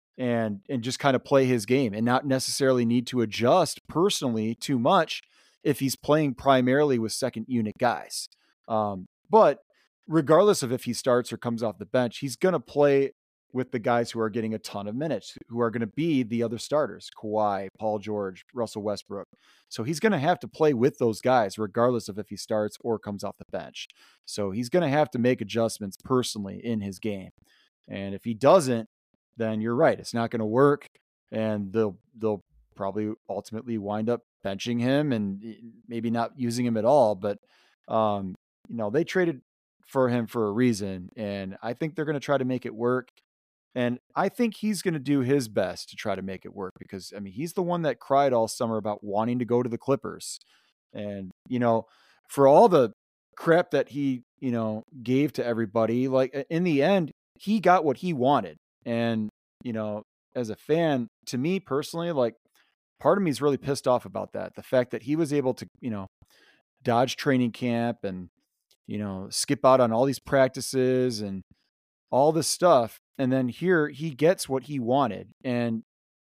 and and just kind of play his game and not necessarily need to adjust personally too much if he's playing primarily with second unit guys. Um, but regardless of if he starts or comes off the bench, he's going to play with the guys who are getting a ton of minutes, who are going to be the other starters, Kawhi, Paul George, Russell Westbrook. So he's going to have to play with those guys regardless of if he starts or comes off the bench. So he's going to have to make adjustments personally in his game. And if he doesn't, then you're right. It's not going to work. And they'll, they'll probably ultimately wind up benching him and maybe not using him at all. But, um, you know, they traded for him for a reason. And I think they're going to try to make it work. And I think he's going to do his best to try to make it work because, I mean, he's the one that cried all summer about wanting to go to the Clippers. And, you know, for all the crap that he, you know, gave to everybody, like in the end, he got what he wanted. And, you know, as a fan, to me personally, like part of me is really pissed off about that. The fact that he was able to, you know, dodge training camp and, you know, skip out on all these practices and all this stuff. And then here he gets what he wanted. And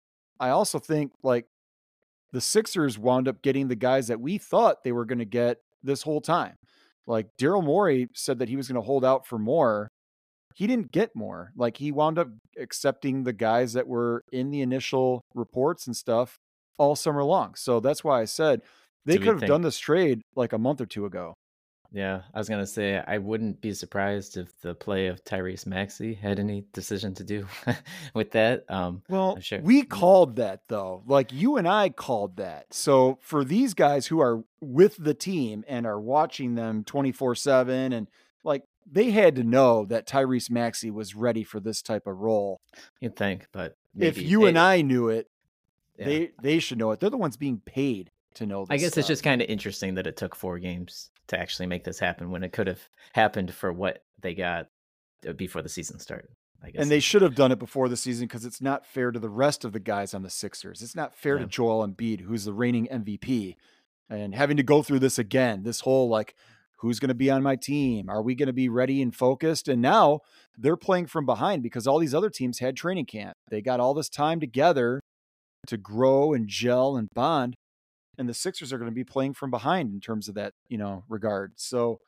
I also think like the Sixers wound up getting the guys that we thought they were going to get this whole time. Like Daryl Morey said that he was going to hold out for more. He didn't get more. Like he wound up accepting the guys that were in the initial reports and stuff all summer long. So that's why I said they Do we could have think- done this trade like a month or two ago. Yeah, I was gonna say I wouldn't be surprised if the play of Tyrese Maxey had any decision to do with that. Um, Well, I'm sure. we called that though. Like you and I called that. So for these guys who are with the team and are watching them twenty-four seven and like they had to know that Tyrese Maxey was ready for this type of role. You'd think, but If maybe- you and it- I knew it, yeah. they they should know it. They're the ones being paid to know this I guess stuff. it's just kind of interesting that it took four games to actually make this happen when it could have happened for what they got before the season started. I guess. And they should have done it before the season because it's not fair to the rest of the guys on the Sixers. It's not fair Yeah. to Joel Embiid, who's the reigning M V P, and having to go through this again, this whole like, who's going to be on my team? Are we going to be ready and focused? And now they're playing from behind because all these other teams had training camp. They got all this time together to grow and gel and bond. And the Sixers are going to be playing from behind in terms of that, you know, regard. So,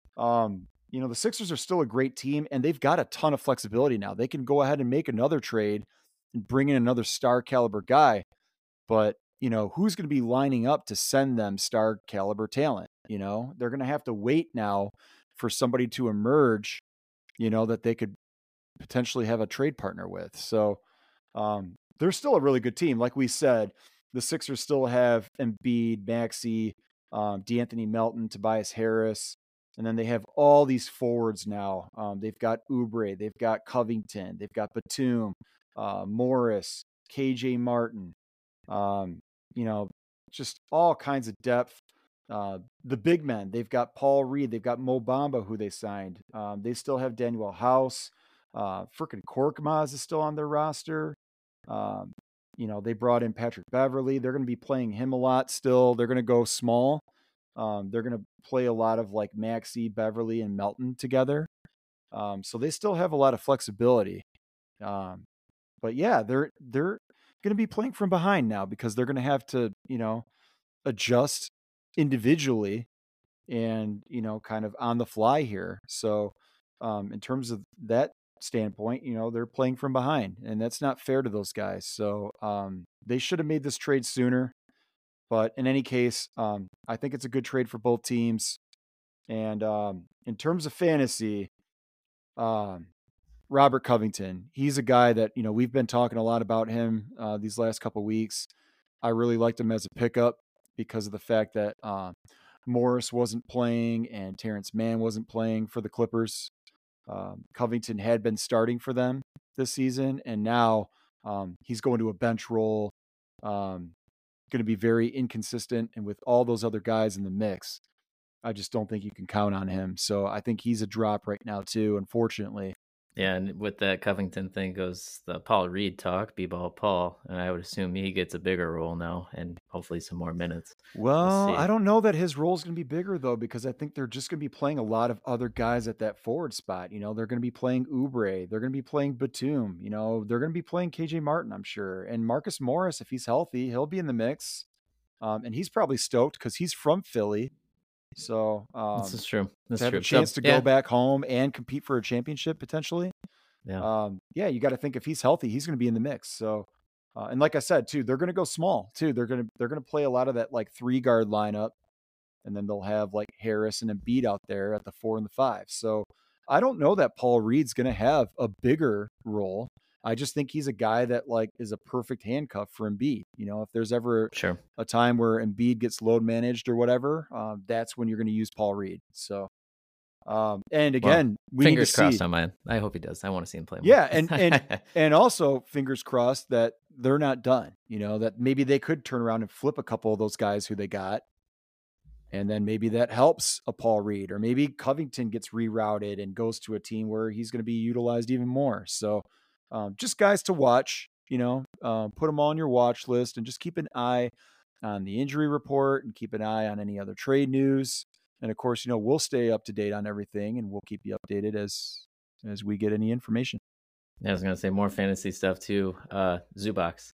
um, you know, the Sixers are still a great team and they've got a ton of flexibility now. They can go ahead and make another trade and bring in another star caliber guy. But, you know, who's going to be lining up to send them star caliber talent? You know, they're going to have to wait now for somebody to emerge, you know, that they could potentially have a trade partner with. So, um, they're still a really good team. Like we said, the Sixers still have Embiid, Maxey, um, DeAnthony Melton, Tobias Harris, and then they have all these forwards now. Um, they've got Oubre, they've got Covington, they've got Batum, uh, Morris, K J Martin. Um, you know, just all kinds of depth. Uh, the big men, they've got Paul Reed, they've got Mo Bamba, who they signed. Um, they still have Daniel House. Uh, freaking Korkmaz is still on their roster. Um, you know, they brought in Patrick Beverly. They're going to be playing him a lot still. They're going to go small. Um, they're going to play a lot of like Maxey, Beverly, and Melton together. Um, so they still have a lot of flexibility. Um, but yeah, they're they're going to be playing from behind now because they're going to have to, you know, adjust individually and, you know, kind of on the fly here. So um, in terms of that standpoint, you know, they're playing from behind, and that's not fair to those guys. So um, they should have made this trade sooner. But in any case, um, I think it's a good trade for both teams. And um, in terms of fantasy, um, Robert Covington, he's a guy that, you know, we've been talking a lot about him uh, these last couple of weeks. I really liked him as a pickup because of the fact that uh, Morris wasn't playing and Terrence Mann wasn't playing for the Clippers. Um, Covington had been starting for them this season, and now um, he's going to a bench role, um, going to be very inconsistent. And with all those other guys in the mix, I just don't think you can count on him. So I think he's a drop right now too, unfortunately. Yeah, and with that Covington thing goes the Paul Reed talk, B-ball Paul, and I would assume he gets a bigger role now and hopefully some more minutes. Well, We'll I see. don't know that his role is going to be bigger though, because I think they're just going to be playing a lot of other guys at that forward spot. You know, they're going to be playing Oubre, they're going to be playing Batum. You know, they're going to be playing K J Martin, I'm sure, and Marcus Morris, if he's healthy, he'll be in the mix. Um, and he's probably stoked because he's from Philly. So um, This is true. This to is have true. a chance So, to yeah, go back home and compete for a championship potentially. yeah, Um, yeah, you got to think if he's healthy, he's going to be in the mix. So, uh, and like I said too, they're going to go small too. They're going to they're going to play a lot of that like three guard lineup, and then they'll have like Harris and Embiid out there at the four and the five. So I don't know that Paul Reed's going to have a bigger role. I just think he's a guy that like is a perfect handcuff for Embiid. You know, if there's ever sure. a time where Embiid gets load managed or whatever, um, that's when you're going to use Paul Reed. So, um, and Well, again, we need to fingers see. crossed on mine. I hope he does. I want to see him play more. Yeah, and and and also fingers crossed that they're not done. You know, that maybe they could turn around and flip a couple of those guys who they got, and then maybe that helps a Paul Reed, or maybe Covington gets rerouted and goes to a team where he's going to be utilized even more. So, um, just guys to watch. You know, um, put them on your watch list, and just keep an eye on the injury report and keep an eye on any other trade news. And of course, you know, we'll stay up to date on everything, and we'll keep you updated as as we get any information. Yeah, I was gonna say more fantasy stuff too. Uh, Zubox.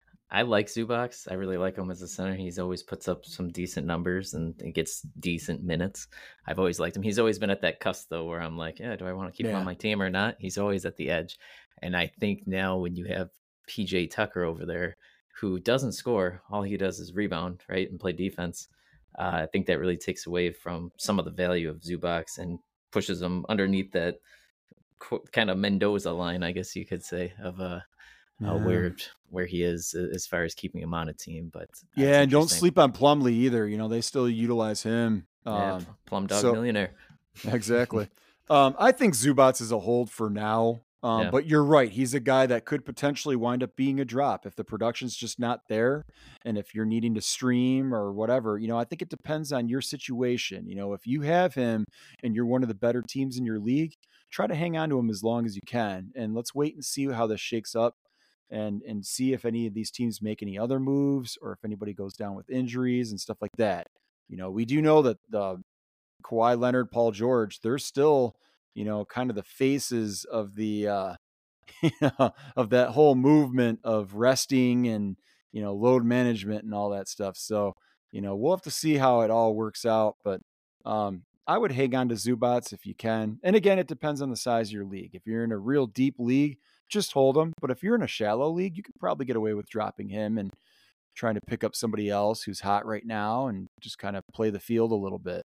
I like Zubox. I really like him as a center. He's always puts up some decent numbers and he gets decent minutes. I've always liked him. He's always been at that cusp though, where I'm like, yeah, do I want to keep him Yeah. on my team or not? He's always at the edge. And I think now when you have P J Tucker over there, who doesn't score, all he does is rebound, right, and play defense. Uh, I think that really takes away from some of the value of Zubox and pushes him underneath that qu- kind of Mendoza line, I guess you could say, of uh, uh, Yeah. where where he is uh, as far as keeping him on a team. But that's Yeah, and don't interesting. sleep on Plumlee either. You know, they still utilize him. Yeah, Um, Pl- Plum Dog so- Millionaire. exactly. um, I think Zubats is a hold for now. Um, Yeah. But you're right. He's a guy that could potentially wind up being a drop if the production's just not there. And if you're needing to stream or whatever, you know, I think it depends on your situation. You know, if you have him and you're one of the better teams in your league, try to hang on to him as long as you can. And let's wait and see how this shakes up and and see if any of these teams make any other moves or if anybody goes down with injuries and stuff like that. You know, we do know that the Kawhi Leonard, Paul George, they're still, you know, kind of the faces of the uh you know, of that whole movement of resting and, you know, load management and all that stuff. So, you know, we'll have to see how it all works out. But um I would hang on to Zubats if you can. And again, it depends on the size of your league. If you're in a real deep league, just hold him. But if you're in a shallow league, you could probably get away with dropping him and trying to pick up somebody else who's hot right now and just kind of play the field a little bit.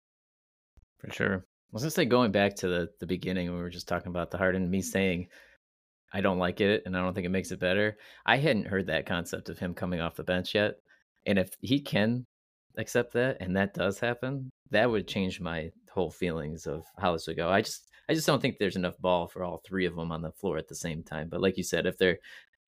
For sure. I was gonna say, going back to the the beginning when we were just talking about the Harden, me saying I don't like it and I don't think it makes it better. I hadn't heard that concept of him coming off the bench yet. And if he can accept that and that does happen, that would change my whole feelings of how this would go. I just I just don't think there's enough ball for all three of them on the floor at the same time. But like you said, if they're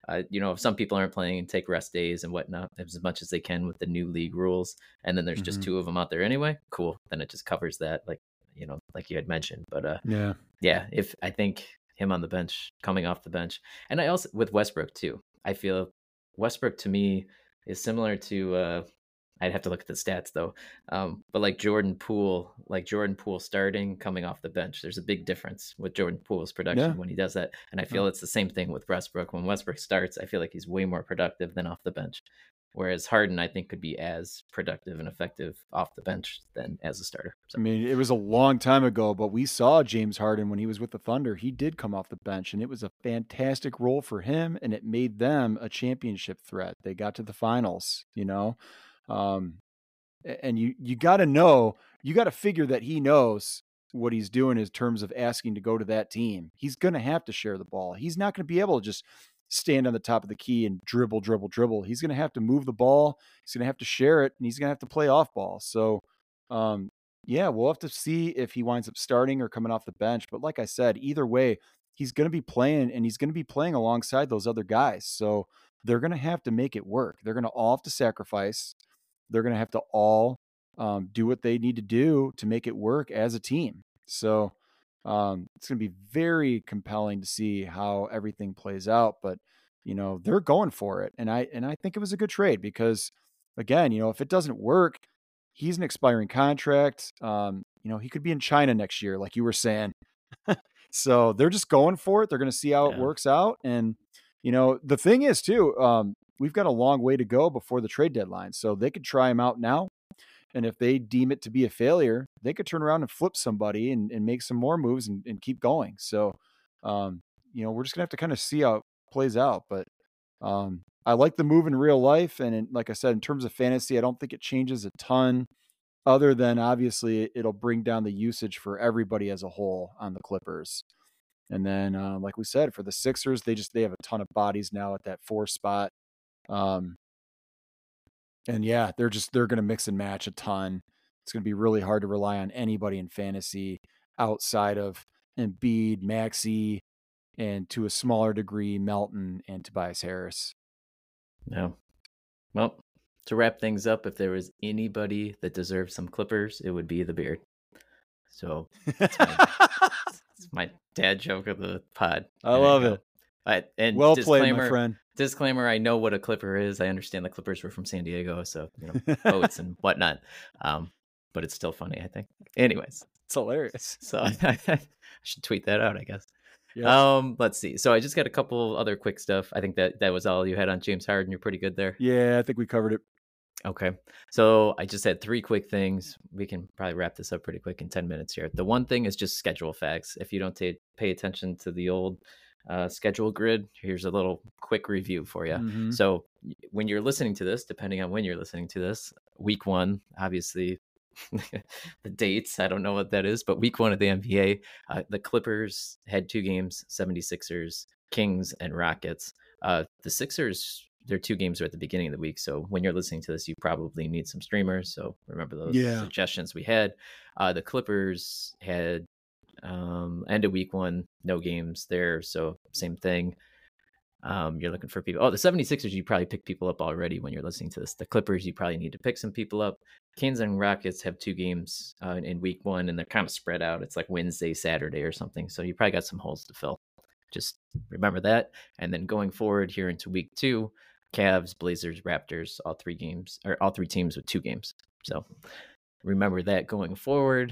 Uh, you know, if some people aren't playing and take rest days and whatnot as much as they can with the new league rules, and then there's just Mhm. two of them out there anyway, cool. Then it just covers that, like, you know, like you had mentioned. But uh, Yeah. yeah, if I think him on the bench, coming off the bench, and I also with Westbrook too. I feel Westbrook to me is similar to. Uh, I'd have to look at the stats though. Um, but like Jordan Poole, like Jordan Poole starting, coming off the bench, there's a big difference with Jordan Poole's production Yeah. when he does that. And I feel Yeah. it's the same thing with Westbrook. When Westbrook starts, I feel like he's way more productive than off the bench. Whereas Harden, I think, could be as productive and effective off the bench than as a starter. I So mean, it was a long time ago, but we saw James Harden when he was with the Thunder. He did come off the bench, and it was a fantastic role for him, and it made them a championship threat. They got to the finals, you know. Um, a- and you you got to know, you got to figure that he knows what he's doing in terms of asking to go to that team. He's going to have to share the ball. He's not going to be able to just stand on the top of the key and dribble, dribble, dribble. He's going to have to move the ball. He's going to have to share it, and he's going to have to play off ball. So, um, yeah, we'll have to see if he winds up starting or coming off the bench. But like I said, either way, he's going to be playing, and he's going to be playing alongside those other guys. So they're going to have to make it work. They're going to all have to sacrifice. They're going to have to all um, do what they need to do to make it work as a team. So um, it's going to be very compelling to see how everything plays out. But you know, they're going for it, and I and I think it was a good trade because, again, you know, if it doesn't work, he's an expiring contract. Um, you know, he could be in China next year, like you were saying. So they're just going for it. They're going to see how it yeah, works out. And, you know, the thing is, too, um, we've got a long way to go before the trade deadline. So they could try him out now. And if they deem it to be a failure, they could turn around and flip somebody and, and make some more moves and, and keep going. So, um, you know, we're just going to have to kind of see how it plays out. But um, I like the move in real life. And in, like I said, in terms of fantasy, I don't think it changes a ton other than obviously it'll bring down the usage for everybody as a whole on the Clippers. And then, uh, like we said, for the Sixers, they just, they have a ton of bodies now at that four spot. Um, and yeah, they're just, they're going to mix and match a ton. It's going to be really hard to rely on anybody in fantasy outside of Embiid, Maxey, and to a smaller degree, Melton and Tobias Harris. no. Well, to wrap things up, if there was anybody that deserves some Clippers, it would be the beard. So that's my, it's my dad joke of the pod. I There you love go. it. I, and Well disclaimer, played, my friend. disclaimer, I know what a Clipper is. I understand the Clippers were from San Diego, so, you know, boats and whatnot. Um, but it's still funny, I think. Anyways, It's hilarious. so I should tweet that out, I guess. Yes. Um, let's see. So I just got a couple other quick stuff. I think that that was all you had on James Harden. You're pretty good there. Yeah, I think we covered it. Okay. So I just had three quick things. We can probably wrap this up pretty quick in ten minutes here. The one thing is just schedule facts. If you don't ta- pay attention to the old uh, schedule grid, here's a little quick review for you. Mhm. So y- when you're listening to this, depending on when you're listening to this, week one, obviously, the dates, I don't know what that is, but week one of the N B A, uh, the Clippers had two games, seventy-sixers, Kings, and Rockets. Uh, the Sixers, their two games are at the beginning of the week. So when you're listening to this, you probably need some streamers. So remember those Yeah. suggestions we had. Uh, the Clippers had um, end of week one, no games there. So same thing. Um, you're looking for people. Oh, the seventy-sixers, you probably pick people up already when you're listening to this. The Clippers, you probably need to pick some people up. Kings and Rockets have two games uh, in week one, and they're kind of spread out. It's like Wednesday, Saturday, or something. So you probably got some holes to fill. Just remember that. And then going forward here into week two, Cavs, Blazers, Raptors, all three games, or all three teams with two games. So remember that going forward.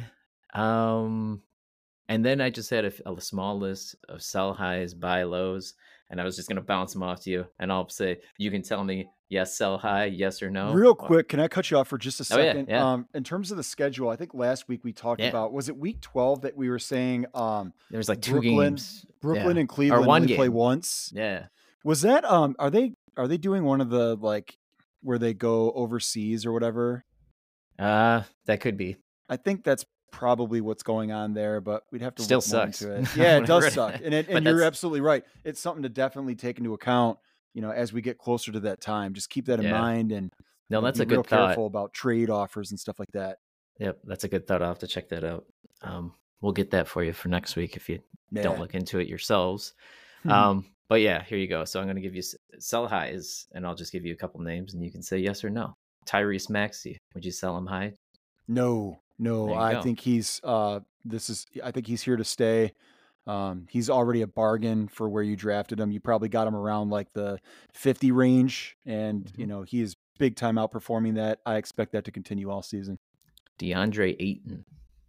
Um, and then I just had a, a small list of sell highs, buy lows, and I was just going to bounce them off to you. And I'll say, you can tell me yes, sell high, yes or no. Real quick, can I cut you off for just a Oh, yeah, second? yeah. Um, in terms of the schedule, I think last week we talked Yeah. about, was it week twelve that we were saying um, There was like two Brooklyn, games. Brooklyn Yeah. and Cleveland one only play game. once? Yeah. Was that um? Are they are they doing one of the like where they go overseas or whatever? Uh, that could be. I think that's probably what's going on there, but we'd have to Still look more sucks. into it. Yeah, it does Whatever. suck, and it, But and you're that's- absolutely right. It's something to definitely take into account. You know, as we get closer to that time, just keep that in Yeah. mind, and No, you know, that's be a real good thought. careful about trade offers and stuff like that. Yep, that's a good thought. I'll have to check that out. Um, we'll get that for you for next week if you Yeah. don't look into it yourselves. Mhm. Um, But yeah, here you go. So I'm going to give you s- sell highs, and I'll just give you a couple names, and you can say yes or no. Tyrese Maxey, would you sell him high? No, no, There you I go. think he's uh this is I think he's here to stay. Um, he's already a bargain for where you drafted him. You probably got him around like the fifty range, and hmm you know, he is big time outperforming that. I expect that to continue all season. DeAndre Ayton.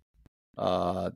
Uh,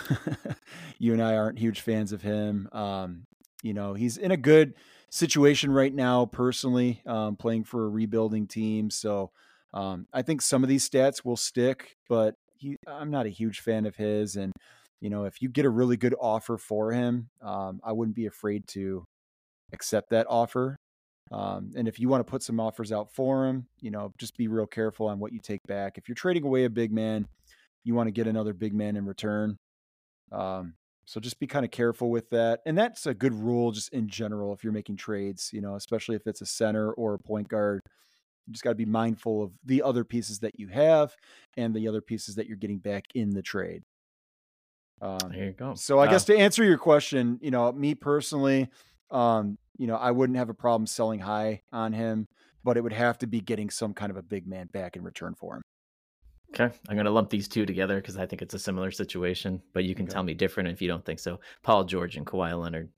you and I aren't huge fans of him. Um, you know, he's in a good situation right now, personally, um, playing for a rebuilding team. So um, I think some of these stats will stick, but he, I'm not a huge fan of his. And, you know, if you get a really good offer for him, um, I wouldn't be afraid to accept that offer. Um, and if you want to put some offers out for him, you know, just be real careful on what you take back. If you're trading away a big man, you want to get another big man in return. Um, so just be kind of careful with that. And that's a good rule just in general if you're making trades, you know, especially if it's a center or a point guard. You just got to be mindful of the other pieces that you have and the other pieces that you're getting back in the trade. Um, There you go. so I Uh, guess to answer your question, you know, me personally, um, you know, I wouldn't have a problem selling high on him, but it would have to be getting some kind of a big man back in return for him. okay. I'm going to lump these two together because I think it's a similar situation, but you can Okay. tell me different if you don't think so. Paul George and Kawhi Leonard.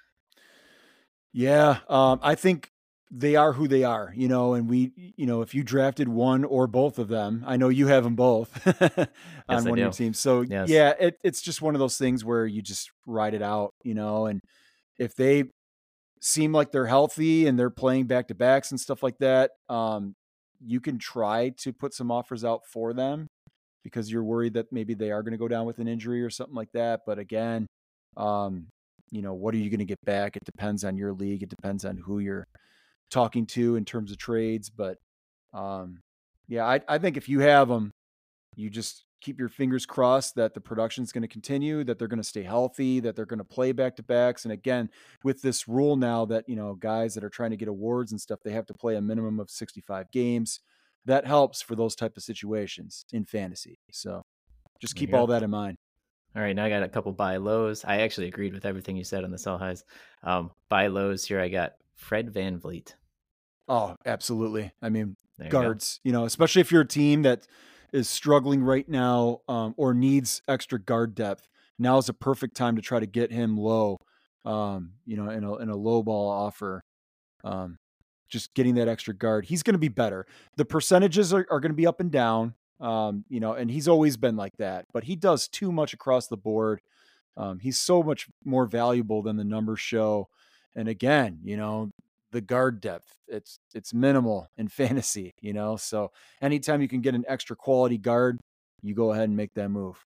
Yeah, um, I think they are who they are, you know, and we, you know, if you drafted one or both of them, I know you have them both Yes, on I one of your do. teams. So Yes. yeah, it, it's just one of those things where you just ride it out, you know, and if they seem like they're healthy and they're playing back to backs and stuff like that, um, you can try to put some offers out for them because you're worried that maybe they are going to go down with an injury or something like that. But again, um, you know, what are you going to get back? It depends on your league. It depends on who you're talking to in terms of trades. But um, yeah, I, I think if you have them, you just keep your fingers crossed that the production is going to continue, that they're going to stay healthy, that they're going to play back to backs. And again, with this rule now that, you know, guys that are trying to get awards and stuff, they have to play a minimum of sixty-five games. That helps for those type of situations in fantasy. So just There you keep all go. that in mind. All right, now I got a couple buy lows. I actually agreed with everything you said on the sell highs. Um, buy lows here, I got Fred Van Vliet. Oh, absolutely. I mean, There you go. guards, you know, especially if you're a team that is struggling right now um, or needs extra guard depth, now is a perfect time to try to get him low, um, you know, in a, in a low ball offer. Um, just getting that extra guard. He's going to be better. The percentages are, are going to be up and down, um, you know, and he's always been like that, but he does too much across the board. Um, he's so much more valuable than the numbers show. And again, you know, the guard depth, it's it's minimal in fantasy, you know. So anytime you can get an extra quality guard, you go ahead and make that move.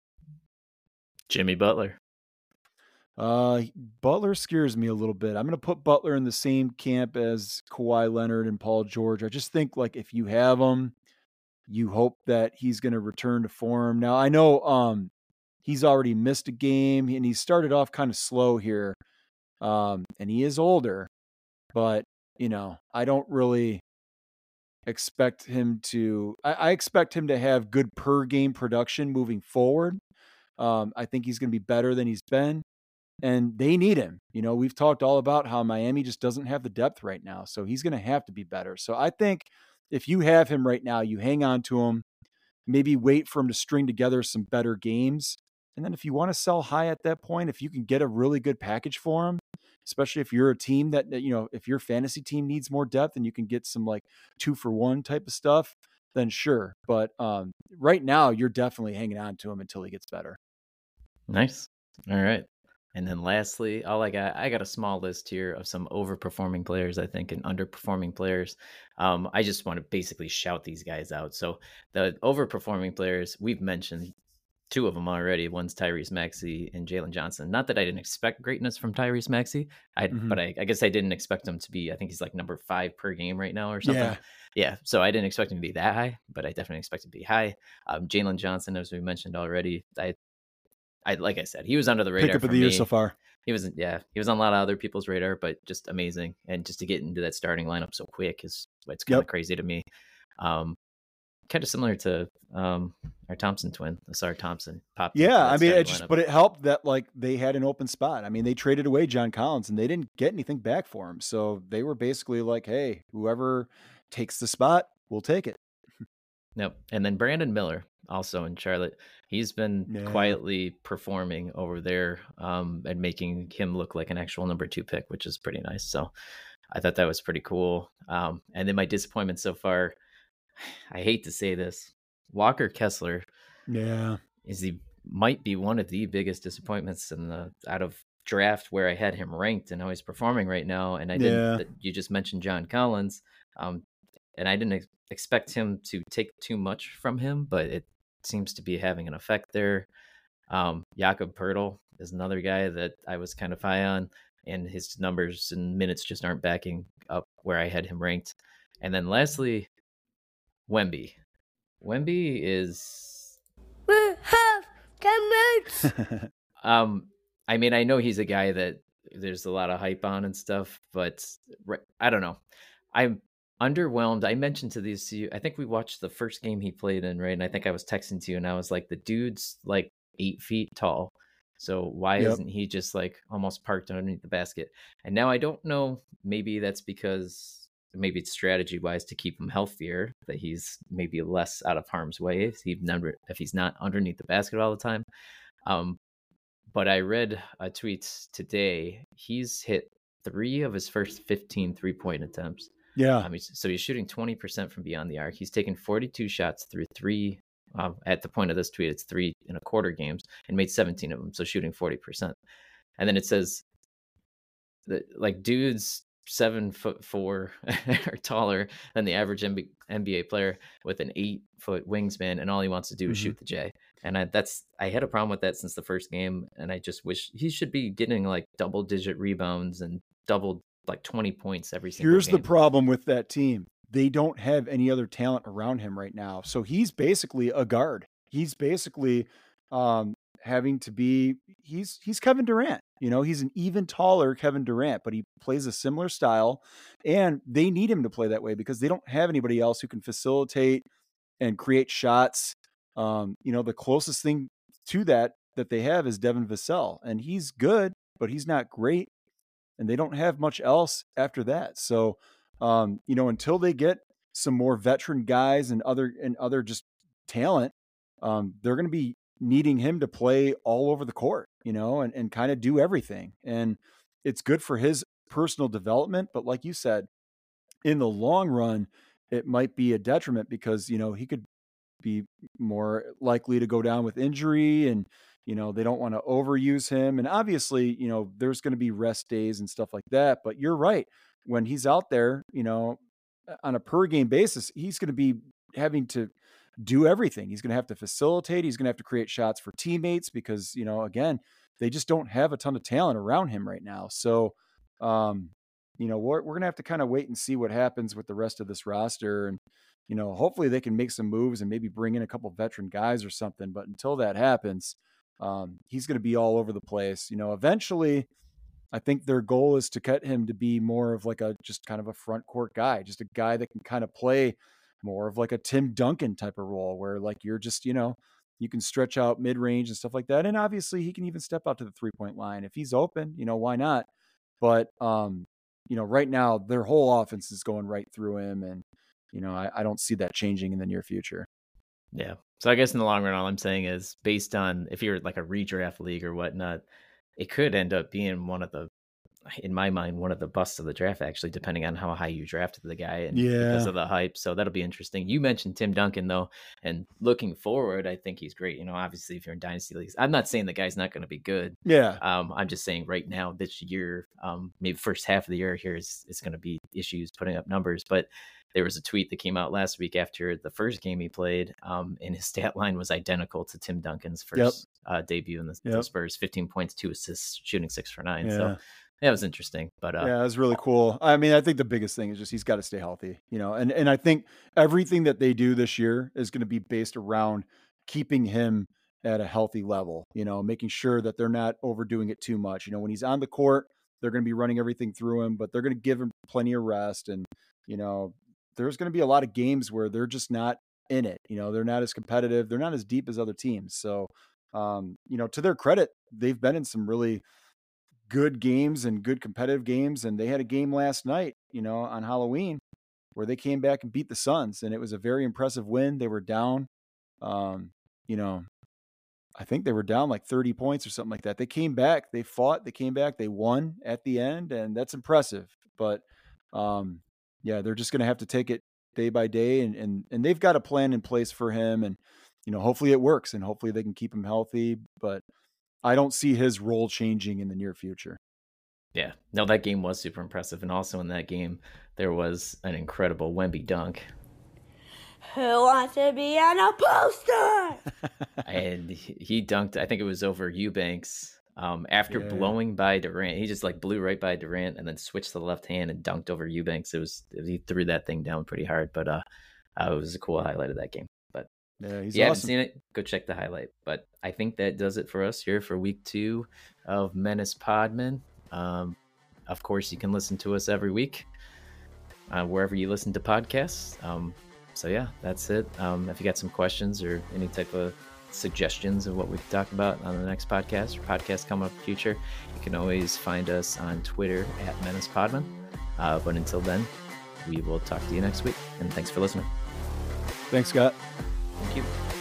Jimmy Butler. Uh, Butler scares me a little bit. I'm going to put Butler in the same camp as Kawhi Leonard and Paul George. I just think like if you have him, you hope that he's going to return to form. Now I know um he's already missed a game and he started off kind of slow here. Um, and he is older, but you know, I don't really expect him to, I, I expect him to have good per game production moving forward. Um, I think he's going to be better than he's been and they need him. You know, we've talked all about how Miami just doesn't have the depth right now. So he's going to have to be better. So I think if you have him right now, you hang on to him, maybe wait for him to string together some better games. And then if you want to sell high at that point, if you can get a really good package for him, especially if you're a team that, you know, if your fantasy team needs more depth and you can get some like two for one type of stuff, then sure. But um, right now, you're definitely hanging on to him until he gets better. Nice. All right. And then lastly, all I got, I got a small list here of some overperforming players, I think, and underperforming players. Um, I just want to basically shout these guys out. So the overperforming players, we've mentioned two of them already. One's Tyrese Maxey and Jalen Johnson. Not that I didn't expect greatness from Tyrese Maxey, I Mm-hmm. but I, I guess I didn't expect him to be. I think he's like number five per game right now or something. Yeah. Yeah. So I didn't expect him to be that high, but I definitely expect him to be high. Um, Jalen Johnson, as we mentioned already, I I like I said, he was under the radar Pickup for of the year me. so far. He was, yeah, he was on a lot of other people's radar, but just amazing. And just to get into that starting lineup so quick is it's kind of Yep. crazy to me. Um, kind of similar to um, our Thompson twin, Asar Thompson popped. Yeah, I mean, it lineup. just, but it helped that like they had an open spot. I mean, they traded away John Collins and they didn't get anything back for him, so they were basically like, "Hey, whoever takes the spot, we'll take it." Nope. And then Brandon Miller, also in Charlotte, he's been Yeah. quietly performing over there um, and making him look like an actual number two pick, which is pretty nice. So I thought that was pretty cool. Um, and then my disappointment so far, I hate to say this, Walker Kessler Yeah. is the might be one of the biggest disappointments in the out of draft where I had him ranked and how he's performing right now. And I didn't. Yeah. You just mentioned John Collins, um, and I didn't ex- expect him to take too much from him, but it seems to be having an effect there. Um, Jakob Pertl is another guy that I was kind of high on, and his numbers and minutes just aren't backing up where I had him ranked. And then lastly, Wemby. Wemby is We have ten minutes. um I mean, I know he's a guy that there's a lot of hype on and stuff, but re- I don't know. I'm underwhelmed. I mentioned to these to you, I think we watched the first game he played in, right? And I think I was texting to you and I was like, the dude's like eight feet tall. So why Yep. isn't he just like almost parked underneath the basket? And now I don't know. Maybe that's because maybe it's strategy wise to keep him healthier, that he's maybe less out of harm's way if he never if he's not underneath the basket all the time. Um, but I read a tweet today. He's hit three of his first fifteen three-point attempts. Yeah. Um, he's, so he's shooting twenty percent from beyond the arc. He's taken forty-two shots through three. Um, at the point of this tweet, it's three and a quarter games and made seventeen of them. So shooting forty percent. And then it says that like dudes seven foot four or taller than the average N B A player with an eight foot wingspan, and all he wants to do is Mhm. shoot the J. And I, that's I had a problem with that since the first game, and I just wish he should be getting like double digit rebounds and double like twenty points every single Here's the game. problem with that team. They don't have any other talent around him right now. So he's basically a guard. He's basically um, having to be, he's, he's Kevin Durant. You know, he's an even taller Kevin Durant, but he plays a similar style, and they need him to play that way because they don't have anybody else who can facilitate and create shots. Um, you know, the closest thing to that that they have is Devin Vassell, and he's good, but he's not great. And they don't have much else after that. So, um, you know, until they get some more veteran guys and other and other just talent, um, they're going to be needing him to play all over the court, you know, and, and kind of do everything. And it's good for his personal development. But like you said, in the long run, it might be a detriment because, you know, he could be more likely to go down with injury, and you know they don't want to overuse him, and obviously you know there's going to be rest days and stuff like that. But you're right, when he's out there, you know on a per game basis, he's going to be having to do everything. He's going to have to facilitate, he's going to have to create shots for teammates because you know again they just don't have a ton of talent around him right now. So um you know we're, we're going to have to kind of wait and see what happens with the rest of this roster, and you know, hopefully they can make some moves and maybe bring in a couple veteran guys or something. But until that happens, um, he's going to be all over the place. You know, eventually, I think their goal is to get him to be more of like a just kind of a front court guy, just a guy that can kind of play more of like a Tim Duncan type of role where like you're just, you know, you can stretch out mid range and stuff like that. And obviously he can even step out to the three point line if he's open, you know, why not? But, um, you know, right now their whole offense is going right through him, and you know, I, I don't see that changing in the near future. Yeah. So I guess in the long run, all I'm saying is based on if you're like a redraft league or whatnot, it could end up being one of the, in my mind, one of the busts of the draft, actually, depending on how high you drafted the guy and Yeah. because of the hype. So that'll be interesting. You mentioned Tim Duncan, though, and looking forward, I think he's great. You know, obviously, if you're in dynasty leagues, I'm not saying the guy's not going to be good. Yeah. Um, I'm just saying right now, this year, um, maybe first half of the year here is, is going to be issues putting up numbers. But there was a tweet that came out last week after the first game he played, um, and his stat line was identical to Tim Duncan's first yep. uh, debut in the, yep. the Spurs, fifteen points, two assists, shooting six for nine. Yeah. So that was interesting. But uh, yeah, it was really cool. I mean, I think the biggest thing is just he's got to stay healthy, you know, and, and I think everything that they do this year is going to be based around keeping him at a healthy level, you know, making sure that they're not overdoing it too much. You know, when he's on the court, they're going to be running everything through him, but they're going to give him plenty of rest. And, you know, there's going to be a lot of games where they're just not in it. You know, they're not as competitive. They're not as deep as other teams. So, um, you know, to their credit, they've been in some really good games and good competitive games. And they had a game last night, you know, on Halloween where they came back and beat the Suns. And it was a very impressive win. They were down, um, you know, I think they were down like thirty points or something like that. They came back, they fought, they came back, they won at the end, and that's impressive. But um, yeah, they're just going to have to take it day by day, and and and they've got a plan in place for him, and you know, hopefully it works, and hopefully they can keep him healthy. But I don't see his role changing in the near future. Yeah, no, that game was super impressive, and also in that game there was an incredible Wemby dunk. Who wants to be on a poster? And he he dunked, I think it was over Eubanks, um, after Yeah. blowing by Durant. He just like blew right by Durant and then switched to the left hand and dunked over Eubanks. It was, he threw that thing down pretty hard, but uh, uh, it was a cool highlight of that game. But Yeah, he's if you haven't awesome. seen it, go check the highlight. But I think that does it for us here for week two of Menace Podman. Um, of course, you can listen to us every week uh, wherever you listen to podcasts. Um, so yeah, that's it. Um, if you got some questions or any type of suggestions of what we could talk about on the next podcast or podcast coming up in the future, you can always find us on Twitter at Menace Podman. Uh, but until then, we will talk to you next week. And thanks for listening. Thanks, Scott. Thank you.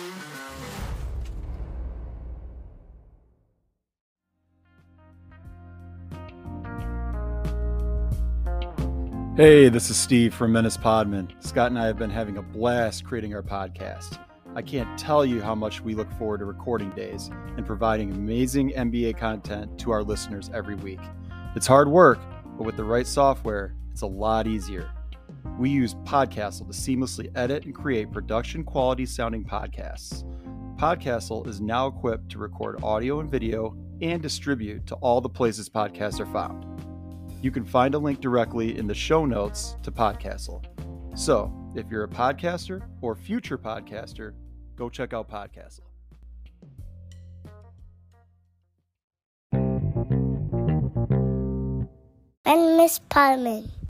Hey, this is Steve from Menace Podman. Scott and I have been having a blast creating our podcast. I can't tell you how much we look forward to recording days and providing amazing N B A content to our listeners every week. It's hard work, but with the right software, it's a lot easier. We use Podcastle to seamlessly edit and create production quality sounding podcasts. Podcastle is now equipped to record audio and video and distribute to all the places podcasts are found. You can find a link directly in the show notes to Podcastle. So, if you're a podcaster or future podcaster, go check out Podcastle. And Miss Parliament.